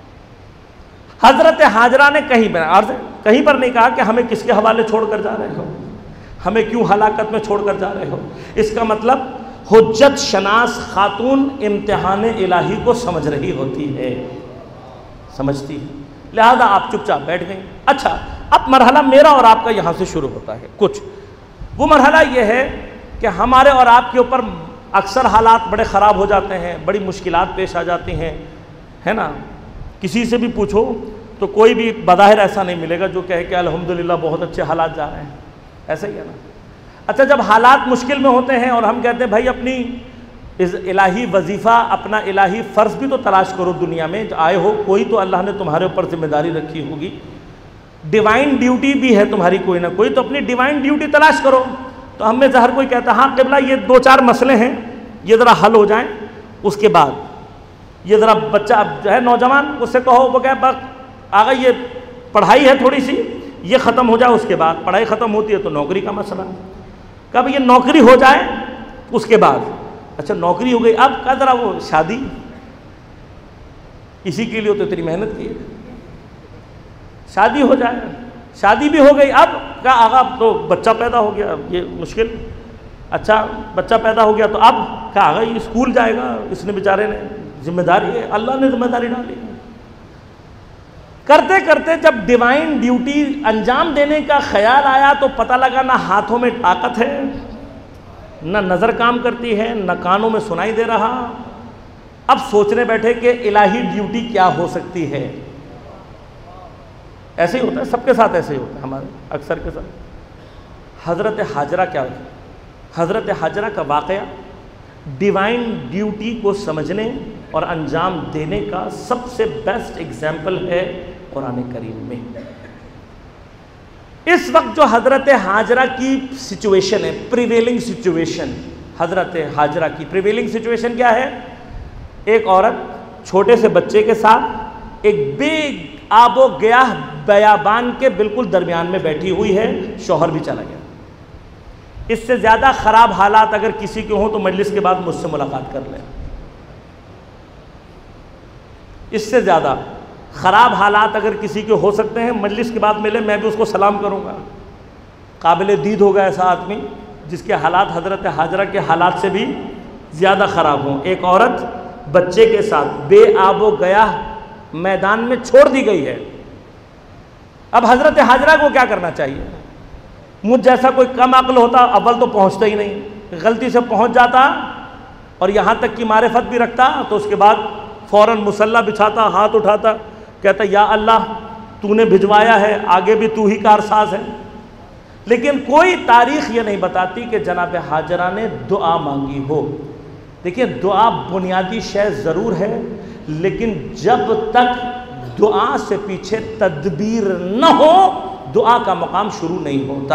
हज़रत हाजरा ने कहीं पर नहीं कहा कि हमें किसके हवाले छोड़कर जा रहे हो, हमें क्यों हलाकत में छोड़कर जा रहे हो। इसका मतलब हुज्जत शनास खातून इम्तिहान इलाही को समझ रही होती है, समझती है, लिहाजा आप चुपचाप बैठ गए। अच्छा, अब मरहला मेरा और आपका यहाँ से शुरू होता है। कुछ वो मरहला ये है कि हमारे और आपके ऊपर अक्सर हालात बड़े ख़राब हो जाते हैं, बड़ी मुश्किलात पेश आ जाती हैं, है ना। किसी से भी पूछो तो कोई भी बज़ाहिर ऐसा नहीं मिलेगा जो कहे कि अल्हम्दुलिल्लाह बहुत अच्छे हालात जा रहे हैं, ऐसा ही है ना। अच्छा, जब हालात मुश्किल में होते हैं और हम कहते हैं भाई अपनी इस इलाही वजीफ़ा, अपना इलाही फ़र्ज़ भी तो तलाश करो, दुनिया में आए हो, कोई तो अल्लाह ने तुम्हारे ऊपर जिम्मेदारी रखी होगी, डिवाइन ड्यूटी भी है तुम्हारी कोई ना कोई, तो अपनी डिवाइन ड्यूटी तलाश करो। तो हम में से हर कोई कहता है हाँ क़िबला ये 2-4 मसले हैं, ये ज़रा हल हो जाएं, उसके बाद ये ज़रा बच्चा जो है नौजवान उससे कहो, वो क्या बस आ गई, ये पढ़ाई है थोड़ी सी, ये ख़त्म हो जाए, उसके बाद पढ़ाई ख़त्म होती है तो नौकरी का मसला, कब ये नौकरी हो जाए उसके बाद, अच्छा नौकरी हो गई, अब क्या ज़रा वो शादी, इसी के लिए तो इतनी मेहनत की है, शादी हो जाए, शादी भी हो गई, अब क्या आगा तो बच्चा पैदा हो गया, ये मुश्किल, अच्छा बच्चा पैदा हो गया तो अब क्या आगा ये स्कूल जाएगा, इसने बेचारे ने जिम्मेदारी है, अल्लाह ने जिम्मेदारी डाली। करते करते जब डिवाइन ड्यूटी अंजाम देने का ख्याल आया तो पता लगा ना हाथों में ताकत है, ना नज़र काम करती है, ना कानों में सुनाई दे रहा। अब सोचने बैठे कि इलाही ड्यूटी क्या हो सकती है। ऐसे ही होता है, सबके साथ ऐसे ही होता है, हमारे अक्सर के साथ। हज़रत हाजरा क्या होती है, हज़रत हाजरा का वाक़या डिवाइन ड्यूटी को समझने और अंजाम देने का सबसे बेस्ट एग्जाम्पल है कुरान करीम में। इस वक्त जो हज़रत हाजरा की सिचुएशन है, प्रिवेलिंग सिचुएशन, हज़रत हाजरा की प्रिवेलिंग सिचुएशन क्या है, एक औरत छोटे से बच्चे के साथ एक बेग आबो गया बयाबान के बिल्कुल दरमियान में बैठी हुई है, शौहर भी चला गया। इससे ज़्यादा ख़राब हालात अगर किसी के हों तो मजलिस के बाद मुझसे मुलाकात कर लें। इससे ज़्यादा ख़राब हालात अगर किसी के हो सकते हैं, मजलिस के बाद मिले, मैं भी उसको सलाम करूँगा। काबिल दीद होगा ऐसा आदमी जिसके हालात हज़रत हाजरा के हालात से भी ज़्यादा ख़राब हों। एक औरत बच्चे के साथ बेआबो गया मैदान में छोड़ दी गई है। अब हज़रत हाजरा को क्या करना चाहिए? मुझ जैसा कोई कम अक्ल होता अव्वल तो पहुँचता ही नहीं, गलती से पहुँच जाता और यहाँ तक कि मारिफत भी रखता तो उसके बाद फ़ौरन मुसल्ला बिछाता, हाथ उठाता, कहता या अल्लाह तूने भिजवाया है, आगे भी तू ही कारसाज है। लेकिन कोई तारीख़ ये नहीं बताती कि जनाब हाजरा ने दुआ मांगी हो। देखिए, दुआ बुनियादी शय ज़रूर है, लेकिन जब तक दुआ से पीछे तदबीर न हो, दुआ का मकाम शुरू नहीं होता।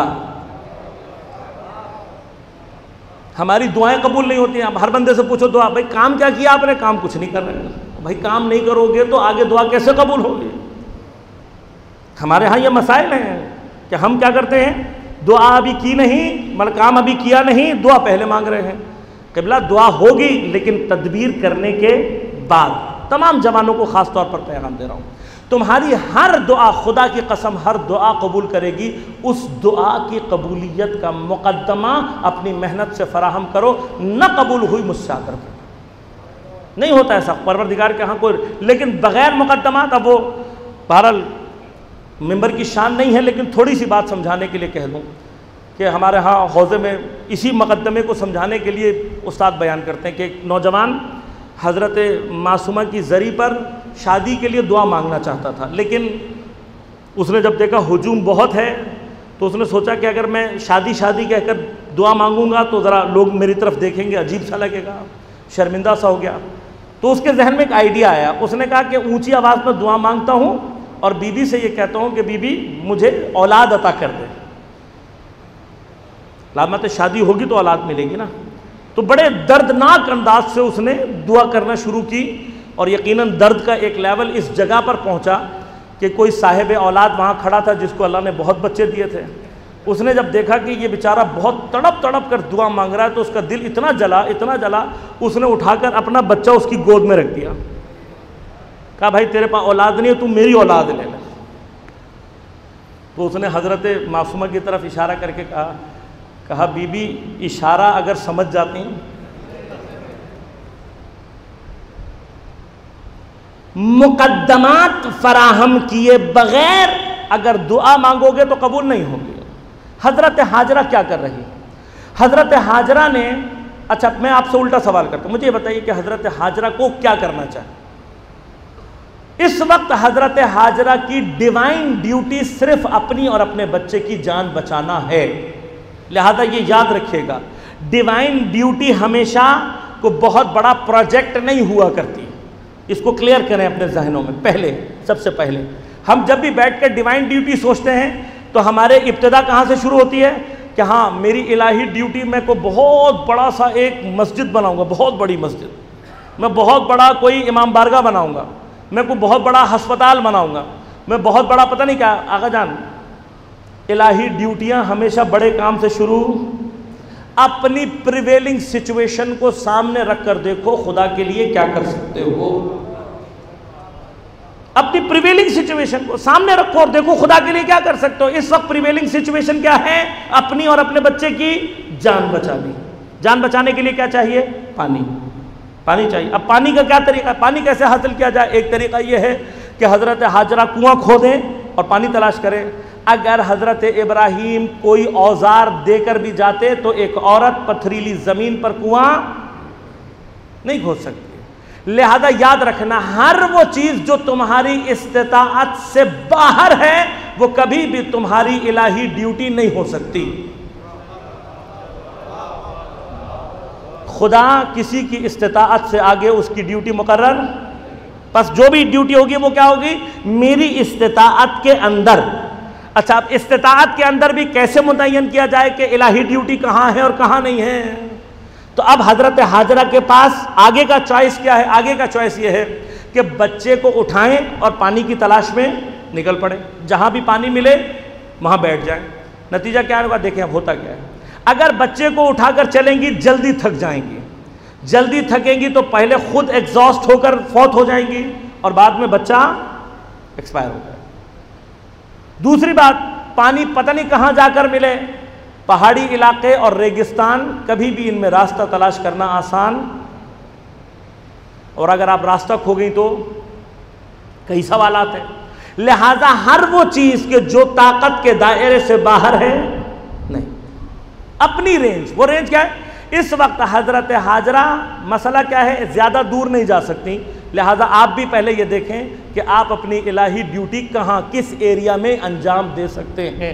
हमारी दुआएं कबूल नहीं होती हैं। अब हर बंदे से पूछो दुआ, भाई काम क्या किया आपने? काम कुछ नहीं कर रहे हैं। भाई काम नहीं करोगे तो आगे दुआ कैसे कबूल होगी? हमारे यहाँ ये मसाइल हैं कि हम क्या करते हैं, दुआ अभी की नहीं, मतलब काम अभी किया नहीं, दुआ पहले मांग रहे हैं। क़िबला दुआ होगी लेकिन तदबीर करने के बाद। तमाम जवानों को ख़ास तौर पर पैगाम दे रहा हूँ, तुम्हारी हर दुआ, खुदा की कसम हर दुआ कबूल करेगी। उस दुआ की कबूलियत का मुकद्दमा अपनी मेहनत से फराहम करो। न कबूल हुई मुझसे आकर के नहीं होता ऐसा, परवरदिगार के यहाँ कोई, लेकिन बग़ैर मुकद्दमात, अब वो बहरहाल मिंबर की शान नहीं है, लेकिन थोड़ी सी बात समझाने के लिए कह दूँ कि हमारे यहाँ हौज़े में इसी मुकद्दमे को समझाने के लिए उस्ताद बयान करते हैं कि एक नौजवान हज़रत मासूमा की ज़री पर शादी के लिए दुआ मांगना चाहता था, लेकिन उसने जब देखा हुजूम बहुत है तो उसने सोचा कि अगर मैं शादी कहकर दुआ मांगूंगा तो ज़रा लोग मेरी तरफ देखेंगे, अजीब सा लगेगा, शर्मिंदा सा हो गया। तो उसके जहन में एक आइडिया आया। उसने कहा कि ऊंची आवाज़ में दुआ मांगता हूँ और बीबी से ये कहता हूँ कि बीबी मुझे औलाद अता कर दे। लामत शादी होगी तो औलाद मिलेगी ना। तो बड़े दर्दनाक अंदाज से उसने दुआ करना शुरू की और यकीनन दर्द का एक लेवल इस जगह पर पहुंचा कि कोई साहिब औलाद वहाँ खड़ा था जिसको अल्लाह ने बहुत बच्चे दिए थे। उसने जब देखा कि ये बेचारा बहुत तड़प तड़प कर दुआ मांग रहा है तो उसका दिल इतना जला, उसने उठाकर अपना बच्चा उसकी गोद में रख दिया। कहा भाई तेरे पास औलाद नहीं है, तू मेरी औलाद ले ले। तो उसने हज़रत मासूमा की तरफ इशारा करके कहा बीबी इशारा अगर समझ जाती, मुकद्दमात फराहम किए बगैर अगर दुआ मांगोगे तो कबूल नहीं होगी। हज़रत हाजरा क्या कर रही? हज़रत हाजरा ने, अच्छा मैं आपसे उल्टा सवाल करता हूँ, मुझे बताइए कि हज़रत हाजरा को क्या करना चाहिए? इस वक्त हज़रत हाजरा की डिवाइन ड्यूटी सिर्फ अपनी और अपने बच्चे की जान बचाना है। लिहाजा ये याद रखिएगा, डिवाइन ड्यूटी हमेशा को बहुत बड़ा प्रोजेक्ट नहीं हुआ करती। इसको क्लियर करें अपने जहनों में। पहले, सबसे पहले हम जब भी बैठ कर डिवाइन ड्यूटी सोचते हैं तो हमारे इब्तिदा कहाँ से शुरू होती है कि हाँ मेरी इलाही ड्यूटी, मैं को बहुत बड़ा सा एक मस्जिद बनाऊंगा, बहुत बड़ी मस्जिद, मैं बहुत बड़ा कोई इमाम बारगाह बनाऊंगा, मैं को बहुत बड़ा हस्पताल बनाऊंगा, मैं बहुत बड़ा पता नहीं क्या। आगा जान, इलाही ड्यूटियां हमेशा बड़े काम से शुरू। अपनी प्रिवेलिंग सिचुएशन को सामने रख कर देखो खुदा के लिए क्या कर सकते हो। अपनी प्रिवेलिंग सिचुएशन को सामने रखो और देखो खुदा के लिए क्या कर सकते हो। इस वक्त प्रिवेलिंग सिचुएशन क्या है? अपनी और अपने बच्चे की जान बचानी। जान बचाने के लिए क्या चाहिए? पानी, पानी चाहिए। अब पानी का क्या तरीका, पानी कैसे हासिल किया जाए? एक तरीका यह है कि हज़रत हाजरा कुआं खोदें और पानी तलाश करें। अगर हज़रत इब्राहीम कोई औजार देकर भी जाते तो एक औरत पथरीली ज़मीन पर कुआं नहीं खोद सकती। लिहाजा याद रखना, हर वो चीज़ जो तुम्हारी इस्तिताअत से बाहर है वो कभी भी तुम्हारी इलाही ड्यूटी नहीं हो सकती। खुदा किसी की इस्तिताअत से आगे उसकी ड्यूटी मुकर्रर, बस जो भी ड्यूटी होगी वो क्या होगी? मेरी इस्तिताअत के अंदर। अच्छा, अब इस्तिताअत के अंदर भी कैसे मुतय्यन किया जाए कि इलाही ड्यूटी कहाँ है और कहाँ नहीं है? तो अब हज़रत हाजरा के पास आगे का चॉइस क्या है? आगे का चॉइस ये है कि बच्चे को उठाएं और पानी की तलाश में निकल पड़े। जहाँ भी पानी मिले वहाँ बैठ जाएं। नतीजा क्या होगा देखें अब होता क्या है। अगर बच्चे को उठाकर चलेंगी जल्दी थक जाएंगी, जल्दी थकेंगी तो पहले खुद एग्जॉस्ट होकर फौत हो जाएंगी और बाद में बच्चा एक्सपायर हो जाएगा। दूसरी बात, पानी पता नहीं कहाँ जाकर मिले। पहाड़ी इलाके और रेगिस्तान, कभी भी इनमें रास्ता तलाश करना आसान, और अगर आप रास्ता खो गई तो कई सवालात हैं। लिहाजा हर वो चीज़ के जो ताकत के दायरे से बाहर है नहीं, अपनी रेंज, वो रेंज क्या है? इस वक्त हज़रत हाजरा, मसला क्या है, ज़्यादा दूर नहीं जा सकती। लिहाजा आप भी पहले ये देखें कि आप अपनी इलाही ड्यूटी कहाँ, किस एरिया में अंजाम दे सकते हैं।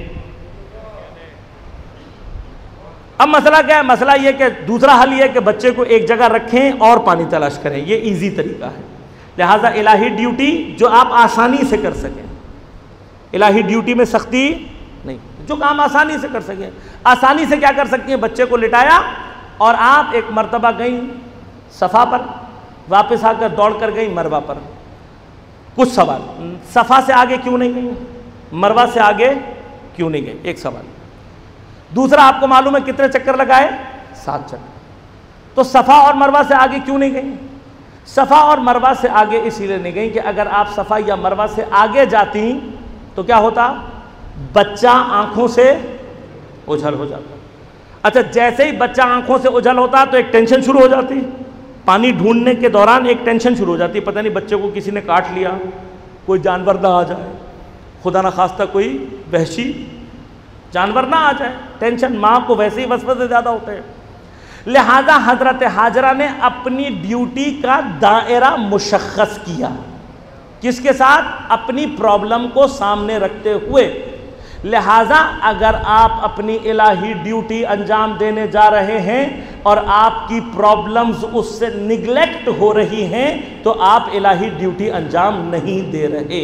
अब मसला क्या है? मसला ये कि दूसरा हल ये कि बच्चे को एक जगह रखें और पानी तलाश करें। ये इजी तरीका है। लिहाजा इलाही ड्यूटी जो आप आसानी से कर सकें, इलाही ड्यूटी में सख्ती नहीं, जो काम आसानी से कर सकें। आसानी से क्या कर सकती हैं? बच्चे को लिटाया और आप एक मर्तबा गई सफ़ा पर, वापस आकर दौड़ कर गई मरवा पर। कुछ सवाल, सफ़ा से आगे क्यों नहीं गई, मरवा से आगे क्यों नहीं गई? एक सवाल। दूसरा, आपको मालूम है कितने चक्कर लगाए? 7 चक्कर। तो सफ़ा और मरवा से आगे क्यों नहीं गई? सफ़ा और मरवा से आगे इसीलिए नहीं गई कि अगर आप सफ़ा या मरवा से आगे जाती तो क्या होता? बच्चा आंखों से ओझल हो जाता। अच्छा, जैसे ही बच्चा आंखों से ओझल होता तो एक टेंशन शुरू हो जाती। पानी ढूंढने के दौरान एक टेंशन शुरू हो जाती, पता नहीं बच्चे को किसी ने काट लिया, कोई जानवर ना आ जाए, खुदा न खास्ता कोई वहशी जानवर ना आ जाए। टेंशन, माँ को वैसे ही वसवसे ज़्यादा होते हैं। लिहाजा हज़रत हाजरा ने अपनी ड्यूटी का दायरा मुशख्खस किया। किसके साथ? अपनी प्रॉब्लम को सामने रखते हुए। लिहाजा अगर आप अपनी इलाही ड्यूटी अंजाम देने जा रहे हैं और आपकी प्रॉब्लम्स उससे निगलेक्ट हो रही हैं तो आप इलाही ड्यूटी अंजाम नहीं दे रहे।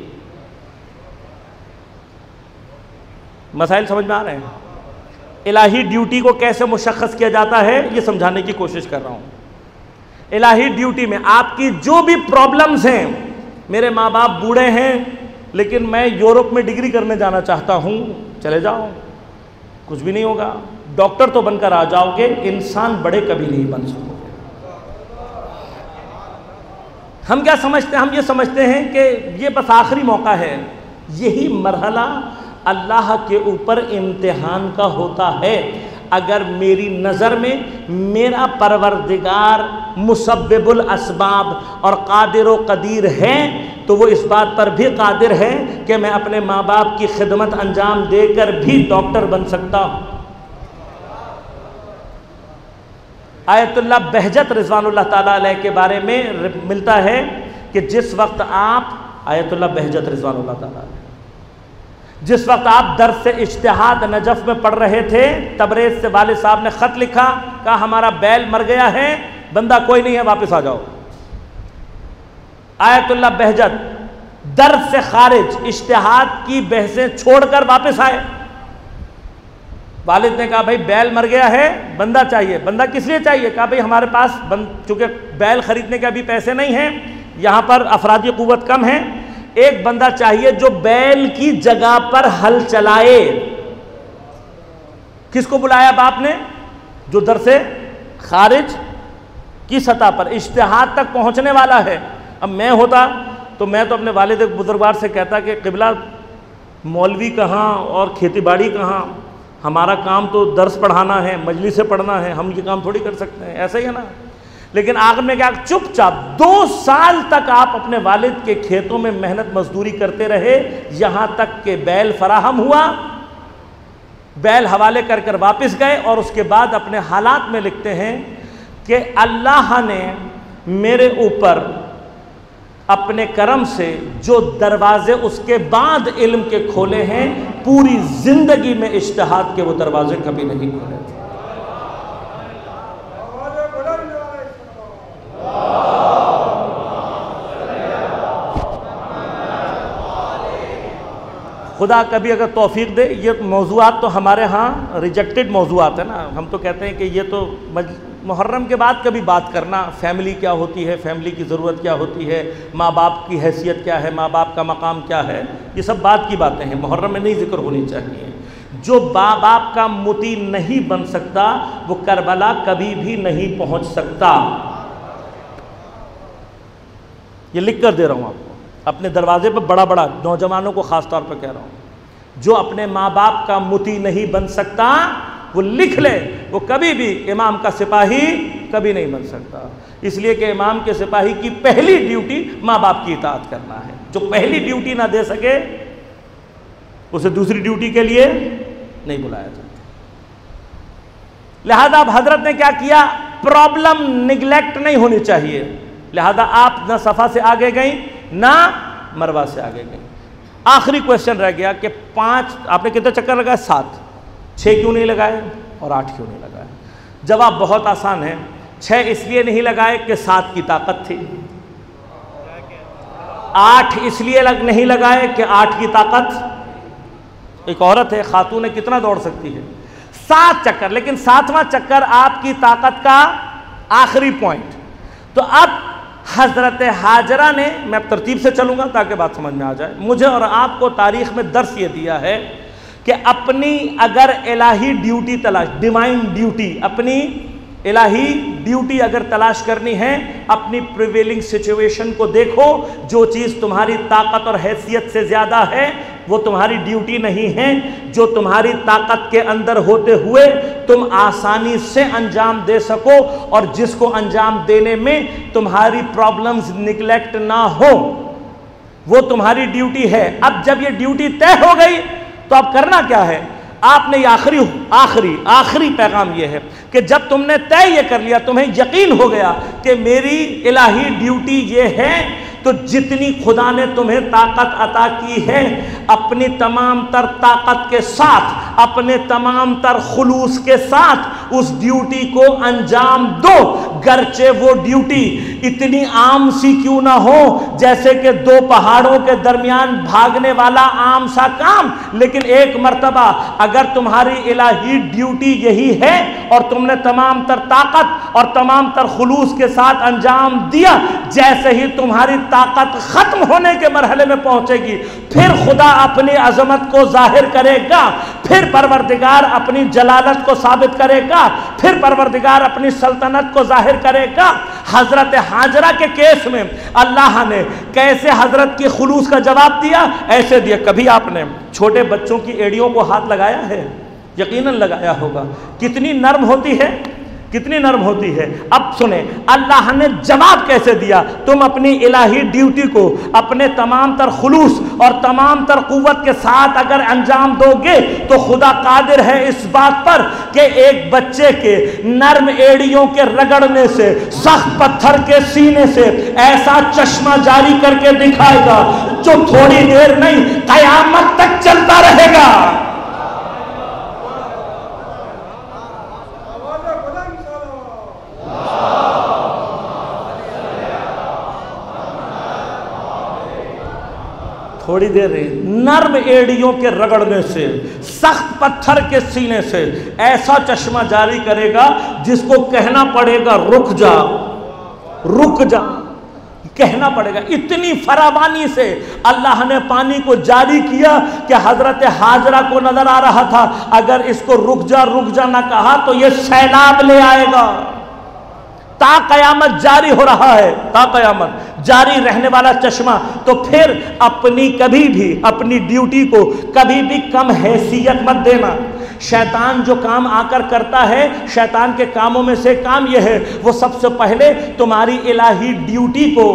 मसाइल समझ में आ रहे हैं? इलाही ड्यूटी को कैसे मुशख्खस किया जाता है ये समझाने की कोशिश कर रहा हूँ। इलाही ड्यूटी में आपकी जो भी प्रॉब्लम्स हैं, मेरे माँ बाप बूढ़े हैं लेकिन मैं यूरोप में डिग्री करने जाना चाहता हूँ, चले जाओ। कुछ भी नहीं होगा। डॉक्टर तो बनकर आ जाओगे, इंसान बड़े कभी नहीं बन सकोगे। हम क्या समझते हैं? हम ये समझते हैं कि ये बस आखिरी मौका है। यही मरहला अल्लाह के ऊपर इम्तिहान का होता है। अगर मेरी नज़र में मेरा परवरदिगार मुसब्बिबुल असबाब और कादिर व कदीर है, तो वो इस बात पर भी कादिर है कि मैं अपने माँ बाप की खिदमत अंजाम देकर भी डॉक्टर बन सकता हूँ। आयतुल्लाह बहजत रिज़वानुल्लाह ताला अलैह के बारे में मिलता है कि जिस वक्त आप आयतुल्लाह बहजत रिज़वानुल्लाह ताला अलैह जिस वक्त आप दर्स से इज्तिहाद नजफ़ में पढ़ रहे थे, तबरेज़ से वालिद साहब ने ख़त लिखा, कहा हमारा बैल मर गया है, बंदा कोई नहीं है, वापस आ जाओ। आयतुल्लाह बहजत दर्स से खारिज इज्तिहाद की बहसें छोड़कर वापस आए। वालिद ने कहा भाई बैल मर गया है, बंदा चाहिए। बंदा किस लिए चाहिए? कहा भाई हमारे पास चूँकि बैल खरीदने के अभी पैसे नहीं हैं, यहाँ पर अफरादी क़ुव्वत कम है, एक बंदा चाहिए जो बैल की जगह पर हल चलाए। किसको बुलाया बाप ने? जो दर से खारिज की सतह पर इज्तिहाद तक पहुंचने वाला है। अब मैं होता तो मैं तो अपने वालिद बुजुर्गवार से कहता कि क़िबला मौलवी कहाँ और खेतीबाड़ी कहाँ, हमारा काम तो दर्स पढ़ाना है, मजलिस से पढ़ना है, हम ये काम थोड़ी कर सकते हैं। ऐसा ही है ना। लेकिन आखिर में क्या, चुपचाप 2 साल तक आप अपने वालिद के खेतों में मेहनत मजदूरी करते रहे, यहाँ तक कि बैल फराहम हुआ, बैल हवाले कर कर वापस गए। और उसके बाद अपने हालात में लिखते हैं कि अल्लाह ने मेरे ऊपर अपने करम से जो दरवाजे उसके बाद इल्म के खोले हैं, पूरी जिंदगी में इज्तिहाद के वो दरवाजे कभी नहीं खोले थे। खुदा कभी अगर तौफीक दे, ये मौज़ूआत तो हमारे यहाँ रिजेक्टेड मौज़ूआत है ना। हम तो कहते हैं कि ये तो मुहर्रम के बाद कभी बात करना, फैमिली क्या होती है, फैमिली की ज़रूरत क्या होती है, माँ बाप की हैसियत क्या है, माँ बाप का मकाम क्या है, ये सब बात की बातें हैं, मुहर्रम में नहीं जिक्र होनी चाहिए। जो माँ बाप का मुती नहीं बन सकता वो करबला कभी भी नहीं पहुँच सकता। ये लिख कर दे रहा हूँ आपको, अपने दरवाजे पर बड़ा बड़ा, नौजवानों को ख़ास तौर पर कह रहा हूँ। जो अपने माँ बाप का मुती नहीं बन सकता वो लिख ले, वो कभी भी इमाम का सिपाही कभी नहीं बन सकता। इसलिए कि इमाम के सिपाही की पहली ड्यूटी माँ बाप की इताअत करना है। जो पहली ड्यूटी ना दे सके उसे दूसरी ड्यूटी के लिए नहीं बुलाया जाता। लिहाजा अब हजरत ने क्या किया, प्रॉब्लम निगलेक्ट नहीं होनी चाहिए। लिहाजा आप ना सफ़ा से आगे गई ना मरवा से आगे गई। आखिरी क्वेश्चन रह गया कि 5 आपने कितने चक्कर लगाए? 7। 6 क्यों नहीं लगाए और 8 क्यों नहीं लगाए? जवाब बहुत आसान है। 6 इसलिए नहीं लगाए कि 7 की ताकत थी। 8 इसलिए नहीं लगाए कि 8 की ताकत, एक औरत है, खातून है, कितना दौड़ सकती है? 7 चक्कर। लेकिन 7वां चक्कर आपकी ताकत का आखिरी पॉइंट। तो अब हज़रत हाजरा ने, मैं तरतीब से चलूँगा ताकि बात समझ में आ जाए, मुझे और आपको तारीख़ में दर्स ये दिया है कि अपनी अगर इलाही ड्यूटी तलाश, डिवाइन ड्यूटी, अपनी इलाही ड्यूटी अगर तलाश करनी है, अपनी प्रिवेलिंग सिचुएशन को देखो। जो चीज़ तुम्हारी ताकत और हैसियत से ज़्यादा है वो तुम्हारी ड्यूटी नहीं है। जो तुम्हारी ताकत के अंदर होते हुए तुम आसानी से अंजाम दे सको और जिसको अंजाम देने में तुम्हारी प्रॉब्लम्स निगलेक्ट ना हो, वो तुम्हारी ड्यूटी है। अब जब ये ड्यूटी तय हो गई तो अब करना क्या है? आपने ये आखिरी पैगाम ये है कि जब तुमने तय ये कर लिया, तुम्हें यकीन हो गया कि मेरी इलाही ड्यूटी ये है, तो जितनी खुदा ने तुम्हें ताकत अता की है, अपनी तमाम तर ताकत के साथ, अपने तमाम तर खुलूस के साथ उस ड्यूटी को अंजाम दो। गरचे वो ड्यूटी इतनी आम सी क्यों ना हो, जैसे कि 2 पहाड़ों के दरमियान भागने वाला आम सा काम, लेकिन एक मर्तबा अगर तुम्हारी इलाही ड्यूटी यही है और तुमने तमाम तर ताकत और तमाम तर खुलूस के साथ अंजाम दिया, जैसे ही तुम्हारी ताकत खत्म होने के मरहले में पहुंचेगी, फिर खुदा अपनी अजमत को जाहिर करेगा, फिर फिर परवरदिगार अपनी जलालत को साबित करेगा, फिर परवरदिगार अपनी सल्तनत को जाहिर करेगा। हजरत हाजरा के केस में अल्लाह ने कैसे हजरत की खुलूस का जवाब दिया, ऐसे दिया। कभी आपने छोटे बच्चों की एड़ियों को हाथ लगाया है? यकीनन लगाया होगा। कितनी नर्म होती है, कितनी नर्म होती है। अब सुने अल्लाह ने जवाब कैसे दिया। तुम अपनी इलाही ड्यूटी को अपने तमाम तर खुलूस और तमाम तर कुव्वत के साथ अगर अंजाम दोगे तो खुदा कादिर है इस बात पर कि एक बच्चे के नर्म एड़ियों के रगड़ने से, सख्त पत्थर के सीने से ऐसा चश्मा जारी करके दिखाएगा जो थोड़ी देर नहीं कयामत तक चलता रहेगा। थोड़ी देर नर्म एड़ियों के रगड़ने से, सख्त पत्थर के सीने से ऐसा चश्मा जारी करेगा जिसको कहना पड़ेगा रुक जा, रुक जा, कहना पड़ेगा। इतनी फरावानी से अल्लाह ने पानी को जारी किया कि हजरत हाजरा को नजर आ रहा था अगर इसको रुक जा ना कहा तो ये सैलाब ले आएगा। ता कयामत जारी हो रहा है, ता कयामत जारी रहने वाला चश्मा। तो फिर अपनी कभी भी अपनी ड्यूटी को कभी भी कम हैसियत मत देना। शैतान जो काम आकर करता है, शैतान के कामों में से काम यह है, वो सबसे पहले तुम्हारी इलाही ड्यूटी को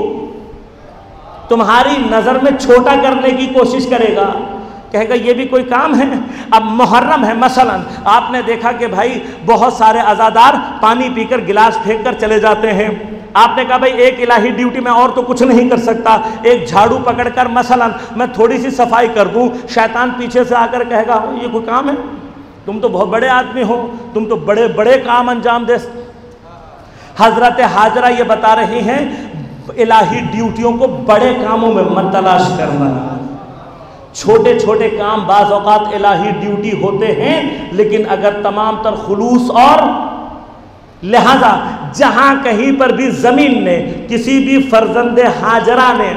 तुम्हारी नज़र में छोटा करने की कोशिश करेगा। कहेगा ये भी कोई काम है। अब मुहर्रम है मसलन, आपने देखा कि भाई बहुत सारे अज़ादार पानी पीकर गिलास फेंक कर चले जाते हैं। आपने कहा भाई एक इलाही ड्यूटी में और तो कुछ नहीं कर सकता, एक झाड़ू पकड़कर मसलन मैं थोड़ी सी सफाई कर दूं। शैतान पीछे से आकर कहेगा ये कोई काम है, तुम तो बहुत बड़े आदमी हो, तुम तो बड़े बड़े काम अंजाम दे। हजरत हाजरा ये बता रही हैं इलाही ड्यूटियों को बड़े कामों में मत तलाश करना। छोटे छोटे काम बाज़ औक़ात इलाही ड्यूटी होते हैं, लेकिन अगर तमाम तर खुलूस और लिहाजा जहां कहीं पर भी ज़मीन ने किसी भी फर्जंदे हाजरा ने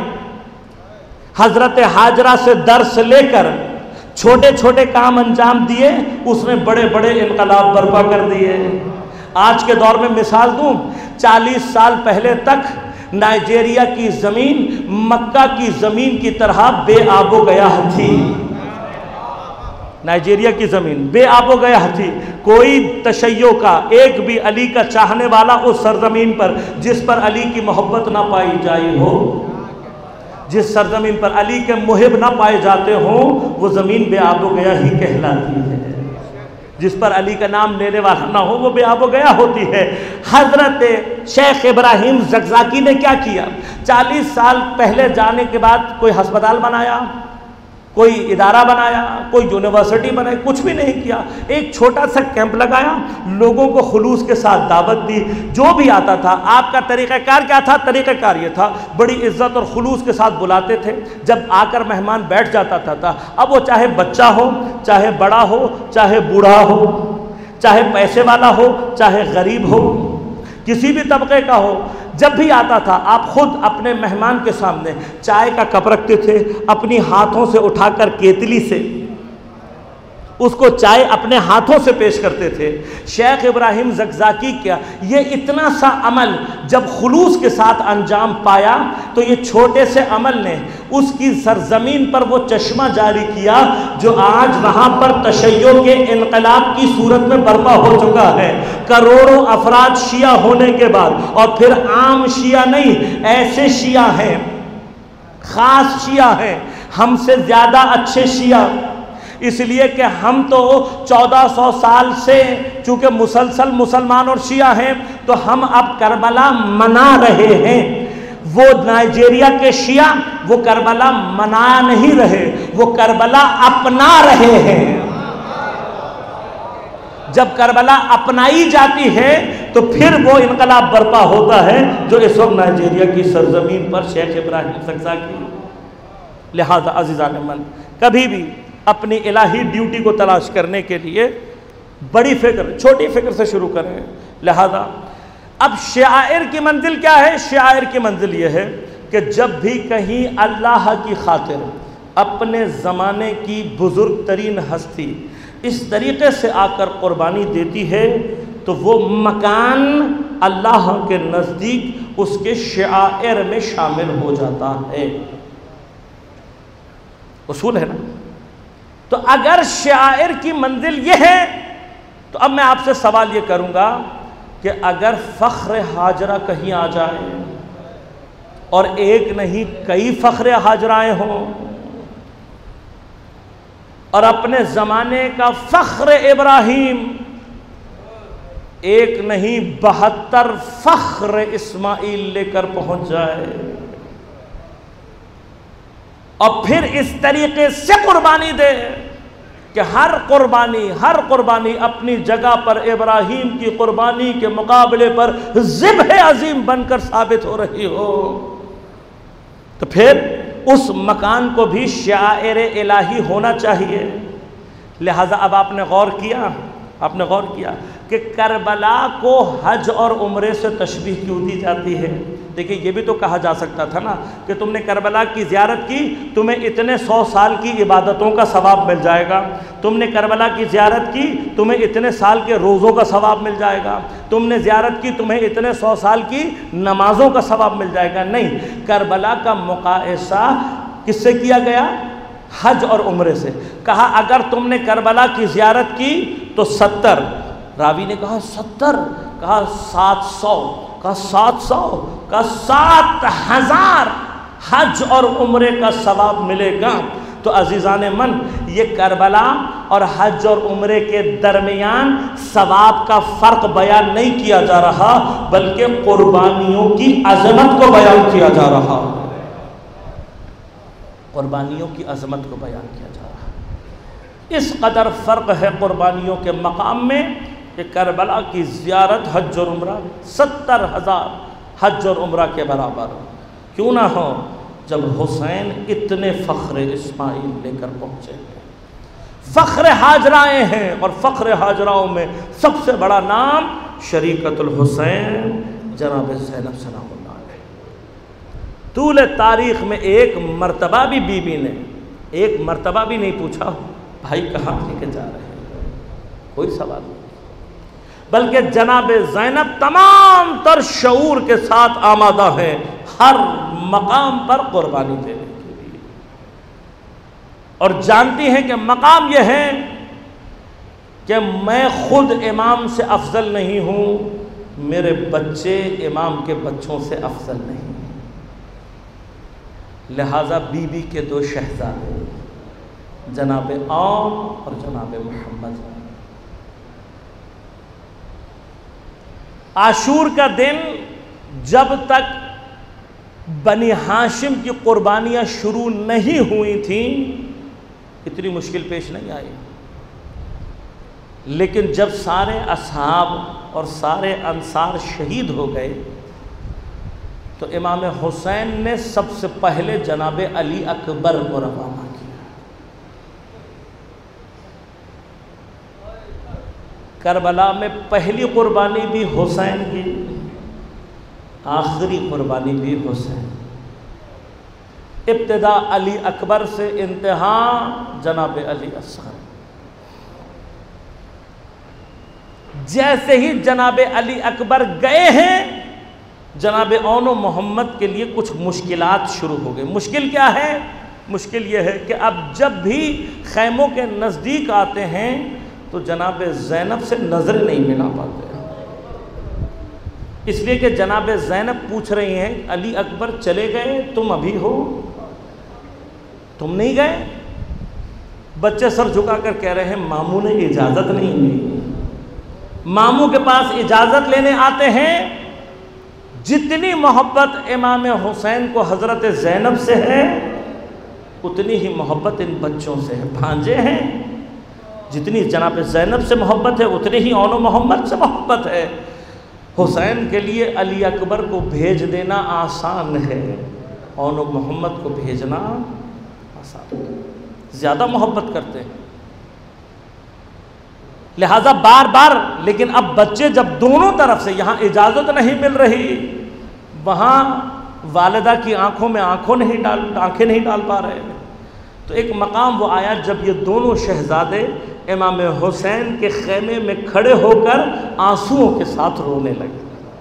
हजरत हाजरा से दर्स लेकर छोटे छोटे काम अंजाम दिए, उसने बड़े बड़े इनकलाब बर्पा कर दिए। आज के दौर में मिसाल दूं, 40 साल पहले तक नाइजेरिया की ज़मीन मक्का की ज़मीन की तरह बेआबो गया थी। नाइजेरिया की ज़मीन बेआबो गया थी। कोई तशय्यो का एक भी अली का चाहने वाला उस सरजमीन पर जिस पर अली की मोहब्बत ना पाई जाई हो, जिस सरजमीन पर अली के मुहिब ना पाए जाते हों, वो ज़मीन बेआबो गया ही कहलाती है। जिस पर अली का नाम लेने वाला ना हो वो बेआबो गया होती है। हजरत शेख इब्राहिम ज़गज़ाकी ने क्या किया, 40 साल पहले जाने के बाद कोई अस्पताल बनाया, कोई इदारा बनाया, कोई यूनिवर्सिटी बनाई, कुछ भी नहीं किया। एक छोटा सा कैंप लगाया, लोगों को खुलूस के साथ दावत दी। जो भी आता था, आपका तरीक़ाकार क्या था? तरीक़ाकार ये था, बड़ी इज्जत और खुलूस के साथ बुलाते थे। जब आकर मेहमान बैठ जाता था, अब वो चाहे बच्चा हो, चाहे बड़ा हो, चाहे बूढ़ा हो, चाहे पैसे वाला हो, चाहे गरीब हो, किसी भी तबके का हो, जब भी आता था आप खुद अपने मेहमान के सामने चाय का कप रखते थे, अपनी हाथों से उठाकर केतली से उसको चाय अपने हाथों से पेश करते थे। शेख इब्राहिम ज़गज़ाकी क्या ये इतना सा अमल जब खुलूस के साथ अंजाम पाया तो ये छोटे से अमल ने उसकी सरजमीन पर वो चश्मा जारी किया जो आज वहाँ पर तशय्यो के इनकलाब की सूरत में बर्पा हो चुका है। करोड़ों अफराद शिया होने के बाद, और फिर आम शिया नहीं, ऐसे शिया हैं, ख़ास शिया हैं, हमसे ज़्यादा अच्छे शिया, इसलिए कि हम तो 1400 साल से चूँकि मुसलसल मुसलमान और शिया हैं तो हम अब करबला मना रहे हैं। वो नाइजेरिया के शिया वो करबला मना नहीं रहे, वो करबला अपना रहे हैं। जब करबला अपनाई जाती है तो फिर वो इनकलाब बर्पा होता है जो इस वक्त नाइजेरिया की सरजमीन पर शेख इब्राहिम ज़गज़ाकी। लिहाजा अज़ीज़ान मन, कभी भी अपनी इलाही ड्यूटी को तलाश करने के लिए बड़ी फ़िक्र छोटी फ़िक्र से शुरू करें। लिहाजा अब शायर की मंजिल क्या है? शायर की मंजिल ये है कि जब भी कहीं अल्लाह की खातिर अपने ज़माने की बुज़ुर्ग तरीन हस्ती इस तरीक़े से आकर क़ुरबानी देती है तो वो मकान अल्लाह के नज़दीक उसके शायर में शामिल हो जाता है। उसूल है ना। तो अगर शायर की मंजिल ये है तो अब मैं आपसे सवाल ये करूँगा कि अगर फ़ख्र हाजरा कहीं आ जाए और एक नहीं कई फ़ख्र हाजराएँ हों और अपने ज़माने का फ़ख्र इब्राहीम एक नहीं 72 फ़ख्र इस्माइल लेकर पहुंच जाए और फिर इस तरीके से कुर्बानी दे कि हर कुर्बानी अपनी जगह पर इब्राहीम की कुर्बानी के मुकाबले पर ज़िब्ह अज़ीम बनकर साबित हो रही हो, तो फिर उस मकान को भी शायर इलाही होना चाहिए। लिहाजा अब आपने गौर किया कि करबला को हज और उम्रे से तशबीह क्यों दी जाती है। देखिए, ये भी तो कहा जा सकता था ना कि तुमने करबला की ज़ियारत की, तुम्हें इतने 100 साल की इबादतों का सवाब मिल जाएगा। तुमने करबला की ज़ियारत की, तुम्हें इतने साल के रोज़ों का सवाब मिल जाएगा। तुमने ज़ियारत की, तुम्हें इतने 100 साल की नमाज़ों का सवाब मिल जाएगा। नहीं, करबला का मुकायसा किससे किया गया? हज और उम्रे से। कहा अगर तुमने करबला की ज़ियारत की तो 70, रावी ने कहा 70, कहा 700, कहा 700, कहा 7000 हज और उम्रे का सवाब मिलेगा। तो अजीज़ान मन, ये करबला और हज और उम्रे के दरमियान सवाब का फ़र्क बयान नहीं किया जा रहा, बल्कि कुर्बानियों की अज़मत को बयान किया जा रहा है। कुर्बानियों की अज़मत को बयान किया जा रहा है। इस कदर फ़र्क है कुर्बानियों के मकाम में कि करबला की ज़ियारत हज और उम्रा 70,000 हज और उम्रा के बराबर क्यों ना हो, जब हुसैन इतने फ़ख्र इस्माइल लेकर पहुँचे। फ़ख्र हाजराएँ हैं और फ़ख्र हाजराओं में सबसे बड़ा नाम शरीकतुल हुसैन जनाब ज़ैनब सलामुल्लाह अलैह। तूल तारीख़ में एक मरतबा भी बीबी ने एक मरतबा भी नहीं पूछा भाई कहाँ लेके जा रहे हैं, कोई सवाल नहीं, बल्कि जनाब ज़ैनब तमाम तर शऊर के साथ आमादा हैं हर मकाम पर कुर्बानी देने के लिए, और जानती हैं कि मकाम यह है कि मैं खुद इमाम से अफजल नहीं हूँ, मेरे बच्चे इमाम के बच्चों से अफजल नहीं। लिहाजा बीबी के 2 शहज़ादे जनाब आम और जनाब मोहम्मद, आशूर का दिन जब तक बनी हाशिम की कुर्बानियाँ शुरू नहीं हुई थीं इतनी मुश्किल पेश नहीं आई, लेकिन जब सारे असहाब और सारे अंसार शहीद हो गए तो इमाम हुसैन ने सबसे पहले जनाब अली अकबर को रवाना किया। करबला में पहली कुर्बानी भी हुसैन की, आखिरी कुर्बानी भी हुसैन। इब्तिदा अली अकबर से, इंतहा जनाब अली असगर। जैसे ही जनाब अली अकबर गए हैं, जनाब औनो मोहम्मद के लिए कुछ मुश्किलात शुरू हो गई। मुश्किल क्या है? मुश्किल यह है कि अब जब भी खैमों के नज़दीक आते हैं तो जनाब ज़ैनब से नज़र नहीं मिला पाते, इसलिए कि जनाब ज़ैनब पूछ रही हैं अली अकबर चले गए, तुम अभी हो, तुम नहीं गए? बच्चे सर झुका कर कह रहे हैं मामू ने इजाज़त नहीं दी। मामू के पास इजाज़त लेने आते हैं। जितनी मोहब्बत इमाम हुसैन को हज़रत ज़ैनब से है उतनी ही मोहब्बत इन बच्चों से है, भांजे हैं। जितनी जनाब ज़ैनब से मोहब्बत है उतनी ही औनो मोहम्मद से मोहब्बत है। हुसैन के लिए अली अकबर को भेज देना आसान है, औनो मोहम्मद को भेजना आसान है, ज़्यादा मोहब्बत करते हैं। लिहाजा बार बार, लेकिन अब बच्चे जब दोनों तरफ से, यहाँ इजाज़त नहीं मिल रही, वहाँ वालिदा की आंखों में आंखें नहीं डाल पा रहे, तो एक मकाम वो आया जब ये दोनों शहज़ादे इमाम हुसैन के खेमे में खड़े होकर आंसुओं के साथ रोने लगे।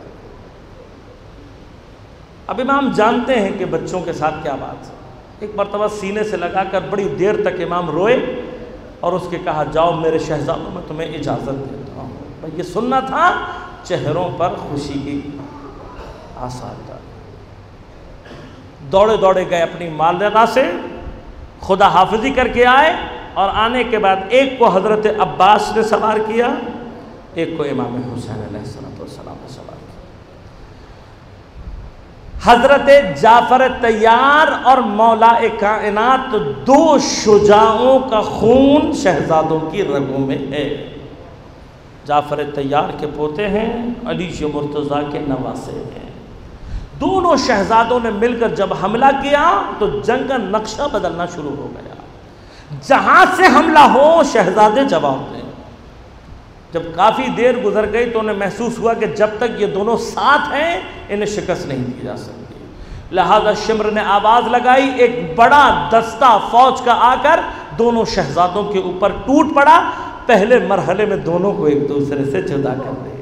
अब इमाम जानते हैं कि बच्चों के साथ क्या बात है। एक मरतबा सीने से लगाकर बड़ी देर तक इमाम रोए और उसके कहा, जाओ मेरे शहजादों में तुम्हें इजाज़त देता हूँ। भाई ये सुनना था, चेहरों पर खुशी की आसार था। दौड़े दौड़े गए अपनी मालिका से, खुदा हाफिजी करके आए और आने के बाद एक को हज़रत अब्बास ने सवार किया, एक को इमाम हुसैन अलैहिस्सलाम ने सवार किया। हज़रत जाफ़र तैयार और मौला-ए कायनात, दो शुजाओं का खून शहजादों की रगों में है। जाफ़र तैयार के पोते हैं, अली मुर्तज़ा के नवासे हैं। दोनों शहजादों ने मिलकर जब हमला किया तो जंग का नक्शा बदलना शुरू हो गया। जहां से हमला हो शहजादे जवाब दें। जब काफ़ी देर गुजर गई तो उन्हें महसूस हुआ कि जब तक ये दोनों साथ हैं इन्हें शिकस्त नहीं दी जा सकती। लिहाजा शिम्र ने आवाज़ लगाई, एक बड़ा दस्ता फौज का आकर दोनों शहजादों के ऊपर टूट पड़ा। पहले मरहले में दोनों को एक दूसरे से जुदा कर दिया।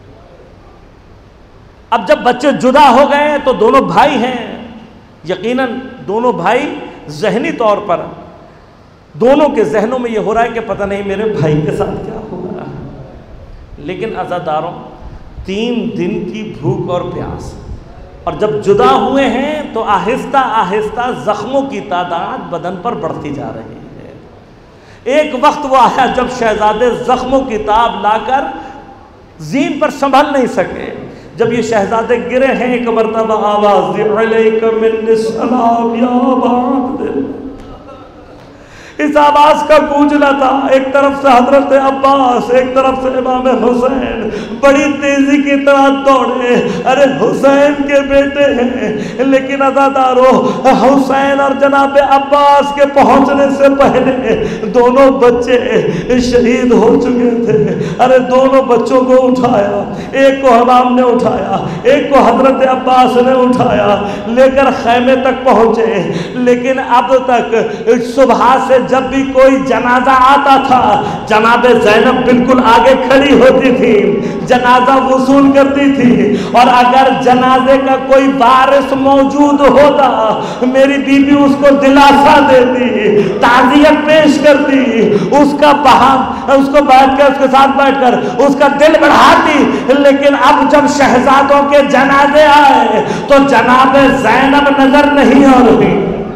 अब जब बच्चे जुदा हो गए तो दोनों भाई हैं, यकीनन दोनों भाई ज़हनी तौर पर दोनों के जहनों में ये हो रहा है कि पता नहीं मेरे भाई के साथ क्या होगा। लेकिन अज़ादारों, 3 दिन की भूख और प्यास, और जब जुदा हुए हैं तो आहिस्ता आहिस्ता ज़ख्मों की तादाद बदन पर बढ़ती जा रही है। एक वक्त वो आया जब शहजादे ज़ख्मों की ताब लाकर ज़ीन पर संभल नहीं सके। जब ये शहजादे गिरे हैं, एक मरतबा आवाज़ अलैका मिन्नी सलाम या अबा, इस आवाज़ का गूंजना था। एक तरफ से हज़रत अब्बास, एक तरफ से इमाम हुसैन बड़ी तेज़ी की तरह दौड़े। अरे हुसैन के बेटे हैं, लेकिन अज़ादारों, हुसैन और जनाब अब्बास के पहुंचने से पहले दोनों बच्चे शहीद हो चुके थे। अरे दोनों बच्चों को उठाया, एक को इमाम ने उठाया, एक को हज़रत अब्बास ने उठाया, लेकर खैमे तक पहुँचे। लेकिन अब तक सुबह से जब भी कोई जनाजा आता था, जनाब ज़ैनब बिल्कुल आगे खड़ी होती थी, जनाजा वसूल करती थी। और अगर जनाजे का कोई वारिस मौजूद होता, मेरी बीबी उसको दिलासा देती, ताज़ियत पेश करती, उसको बैठकर उसके साथ बैठकर उसका दिल बढ़ाती। लेकिन अब जब शहजादों के जनाजे आए तो जनाब ज़ैनब नजर नहीं आ रही,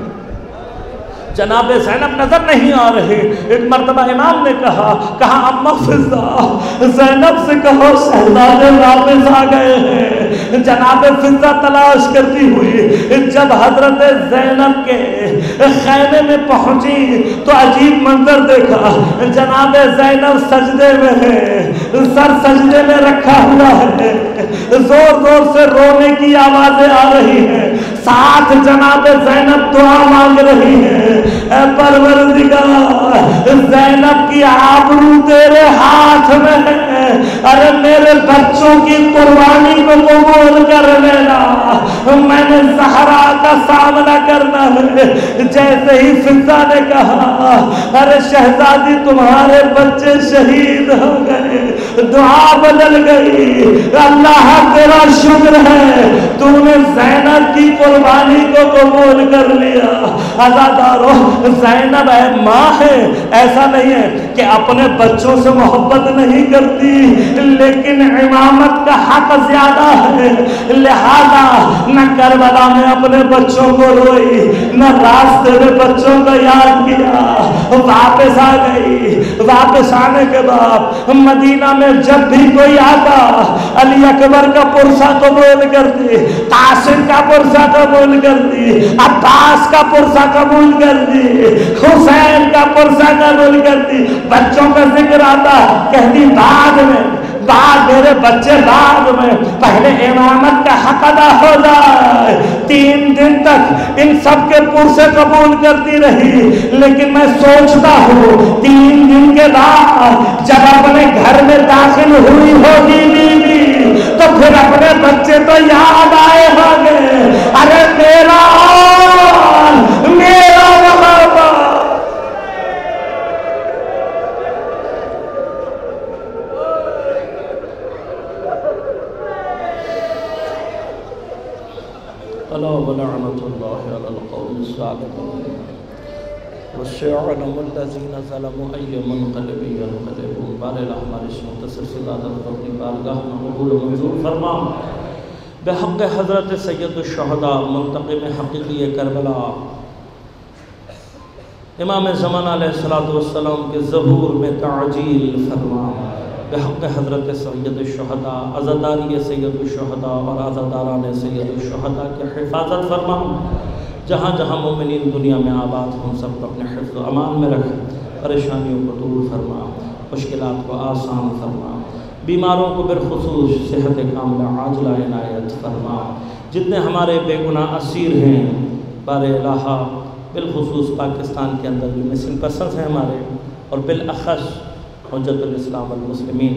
जनाब ज़ैनब नजर नहीं आ रहे। एक मरतबा इमाम ने कहा अम्मा फिज़ा, ज़ैनब से कहो शहजादे वापस आ गए हैं। जनाब फिज़ा तलाश करती हुई जब हजरत ज़ैनब के खैमे में पहुंची तो अजीब मंजर देखा। जनाब ज़ैनब सजदे में है, सर सजदे में रखा हुआ है, जोर जोर से रोने की आवाजें आ रही हैं, साथ जनाब ज़ैनब दुआ मांग रही है, परवरदिगार ज़ैनब की आबरू तेरे हाथ में है, अरे मेरे बच्चों की कुर्बानी को कबूल कर लेना, मैंने ज़हरा का सामना करना है। जैसे ही फिज़ा ने कहा अरे शहजादी तुम्हारे बच्चे शहीद हो गए, दुआ बदल गई। अल्लाह तेरा शुक्र है तूने ज़ैनब की कुर्बानी को कबूल कर लिया। अज़ादारों, ज़ैनब माँ है, ऐसा नहीं है कि अपने बच्चों से मोहब्बत नहीं करती, लेकिन इमामत का हक ज्यादा है। लिहाजा न करबला में अपने बच्चों को रोई, न रास्ते में बच्चों को याद किया, वापस आ गई। वापस आने के बाद मदीना में जब भी कोई आता अली अकबर का पुरसा कबूल करती, कासिम का पुरसा कबूल करती, अब्बास का पुरसा कबूल करती, हुसैन का पुरसा कबूल करती। बच्चों का जिक्र आता कहती बाद मेरे बच्चे बाद में, पहले इमामत का हक अदा हो जाए। 3 दिन तक इन सब के पुरसे कबूल करती रही, लेकिन मैं सोचता हूँ 3 दिन के बाद जब अपने घर में दाखिल हुई होगी बीवी तो फिर अपने बच्चे तो याद आए होंगे। अरे मेरा अला व लअनतुल्लाहि अलल क़ौमिज़ ज़ालिमीन वस्सयअलमुल्लज़ीना ज़लमू अय्य मुनक़लिबिन यनक़लिबून। बारगाह हमारी इस मुख़्तसर सी इबादत को अपनी बारगाह में कबूल व मंजूर फरमा। बेहक़ हज़रत सय्यदुश्शुहदा मुंतक़िम हक़ीक़ी करबला इमाम ज़मान अलैहिस्सलातु वस्सलाम के ज़हूर में ताजील फरमा। बेहक़ हज़रत सय्यदुश्शुहदा अज़ादारी सय्यदुश्शुहदा और अज़ादारान सय्यदुश्शुहदा की हिफाजत फरमा। जहाँ जहाँ मोमिनीन दुनिया में आबाद हों सबको अपने हिफ्ज़ व अमान में रख। परेशानियों को दूर फरमा, मुश्किलात को आसान फरमा, बीमारों को बिलखुसूस सेहत कामिला आजिला इनायत फरमा। जितने हमारे बेगुनाह असीर हैं बारे इलाहा, बिलखुसूस पाकिस्तान के अंदर जो मिसिंग पर्सन्स हैं हमारे, और बिलअख़स हुज्जतुल इस्लाम वल मुस्लिमीन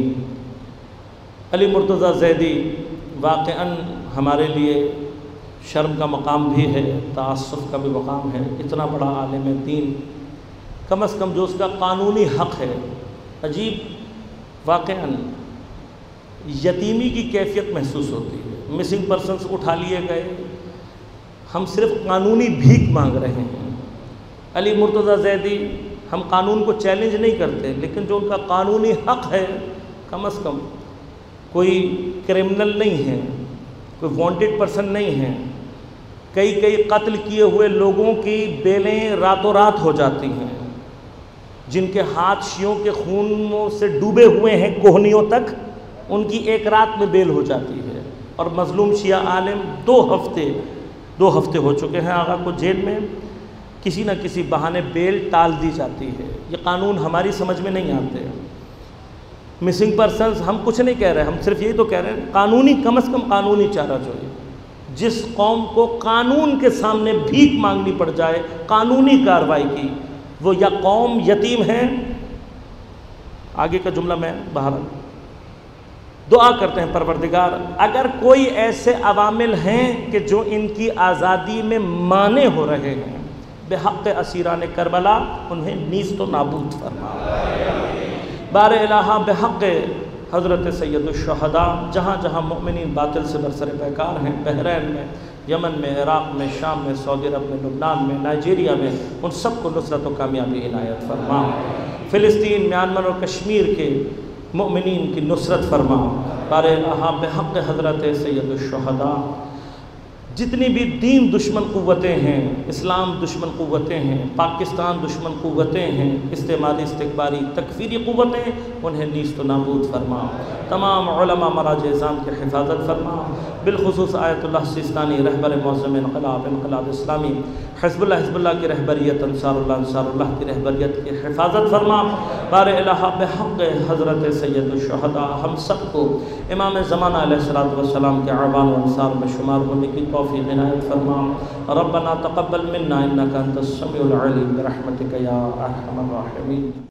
अली मुर्तज़ा ज़ैदी वाक़अन हमारे लिए शर्म का मकाम भी है, ताअस्सुफ़ का भी मकाम है। इतना बड़ा आलिम दीन, कम अज़ कम जो उसका कानूनी हक़ है। अजीब वाक़अन यतीमी की कैफियत महसूस होती है। मिसिंग पर्सन्स उठा लिए गए, हम सिर्फ कानूनी भीख मांग रहे हैं। अली मुर्तज़ा ज़ैदी, हम कानून को चैलेंज नहीं करते, लेकिन जो उनका कानूनी हक़ है, कम अज़ कम कोई क्रिमिनल नहीं है, कोई वांटेड पर्सन नहीं है। कई कत्ल किए हुए लोगों की बेलें रातों रात हो जाती हैं, जिनके हाथ शियों के खून से डूबे हुए हैं कोहनियों तक, उनकी एक रात में बेल हो जाती है। और मज़लूम शिया आलिम 2 हफ्ते हो चुके हैं आगा को जेल में, किसी न किसी बहाने बेल टाल दी जाती है। ये कानून हमारी समझ में नहीं आते। मिसिंग पर्सन्स हम कुछ नहीं कह रहे, हम सिर्फ यही तो कह रहे हैं कानूनी, कम अज़ कम कानूनी चारा चाहिए। जिस कौम को कानून के सामने भीख मांगनी पड़ जाए कानूनी कार्रवाई की, वो या कौम यतीम है। आगे का जुमला मैं बाहर दुआ करते हैं, परवरदिगार अगर कोई ऐसे अवामिल हैं कि जो इनकी आज़ादी में माने हो रहे हैं, बेहक़ असीरान करबला उन्हें नीस्त व नाबूद फरमा। बारे इलाहा बेहक़ हज़रत सय्यदुश्शुहदा, जहाँ जहाँ मोमिनीन बातिल से बरसर पैकार हैं, बहरैन में, यमन में, इराक़ में, शाम में, सऊदी अरब में, लुबनान में, नाइजीरिया में, उन सबको नुसरत व कामयाबी इनायत फरमा। फ़िलिस्तीन, म्यांमार और कश्मीर के मोमिनीन की नुसरत फरमा। बारे इलाहा बेहक़ हज़रत सय्यदुश्शुहदा, जितनी भी दीन दुश्मन क़ुव्वतें हैं, इस्लाम दुश्मन क़ुव्वतें हैं, पाकिस्तान दुश्मन क़ुव्वतें हैं, इस्तेमाली इस्तिकबारी तकफ़ीरी क़ुव्वतें, उन्हें नीस्त नाबूद फरमा। तमाम उलमा मराज इज़ाम की हिफाजत फरमा। बिलखुसूस आयतुल्लाह सिस्तानी रहबर मौज़म इनक़लाब इस्लामी, हिज़्बुल्लाह की रहबरियत, अंसारुल्लाह की रहबरियत की हिफाजत फरमा। बारे इलाहा बेहक़ हज़रत सय्यदुश्शुहदा हम सबको इमाम ज़माना अलैहिस्सलातु वस्सलाम के अवान व अंसार में शुमार होने की तौफ़ीक़ इनायत फरमा। रब्बना तक़ब्बल मिन्ना इन्नका अंतस समीउल अलीम बिरहमतिका या अरहमर राहिमीन।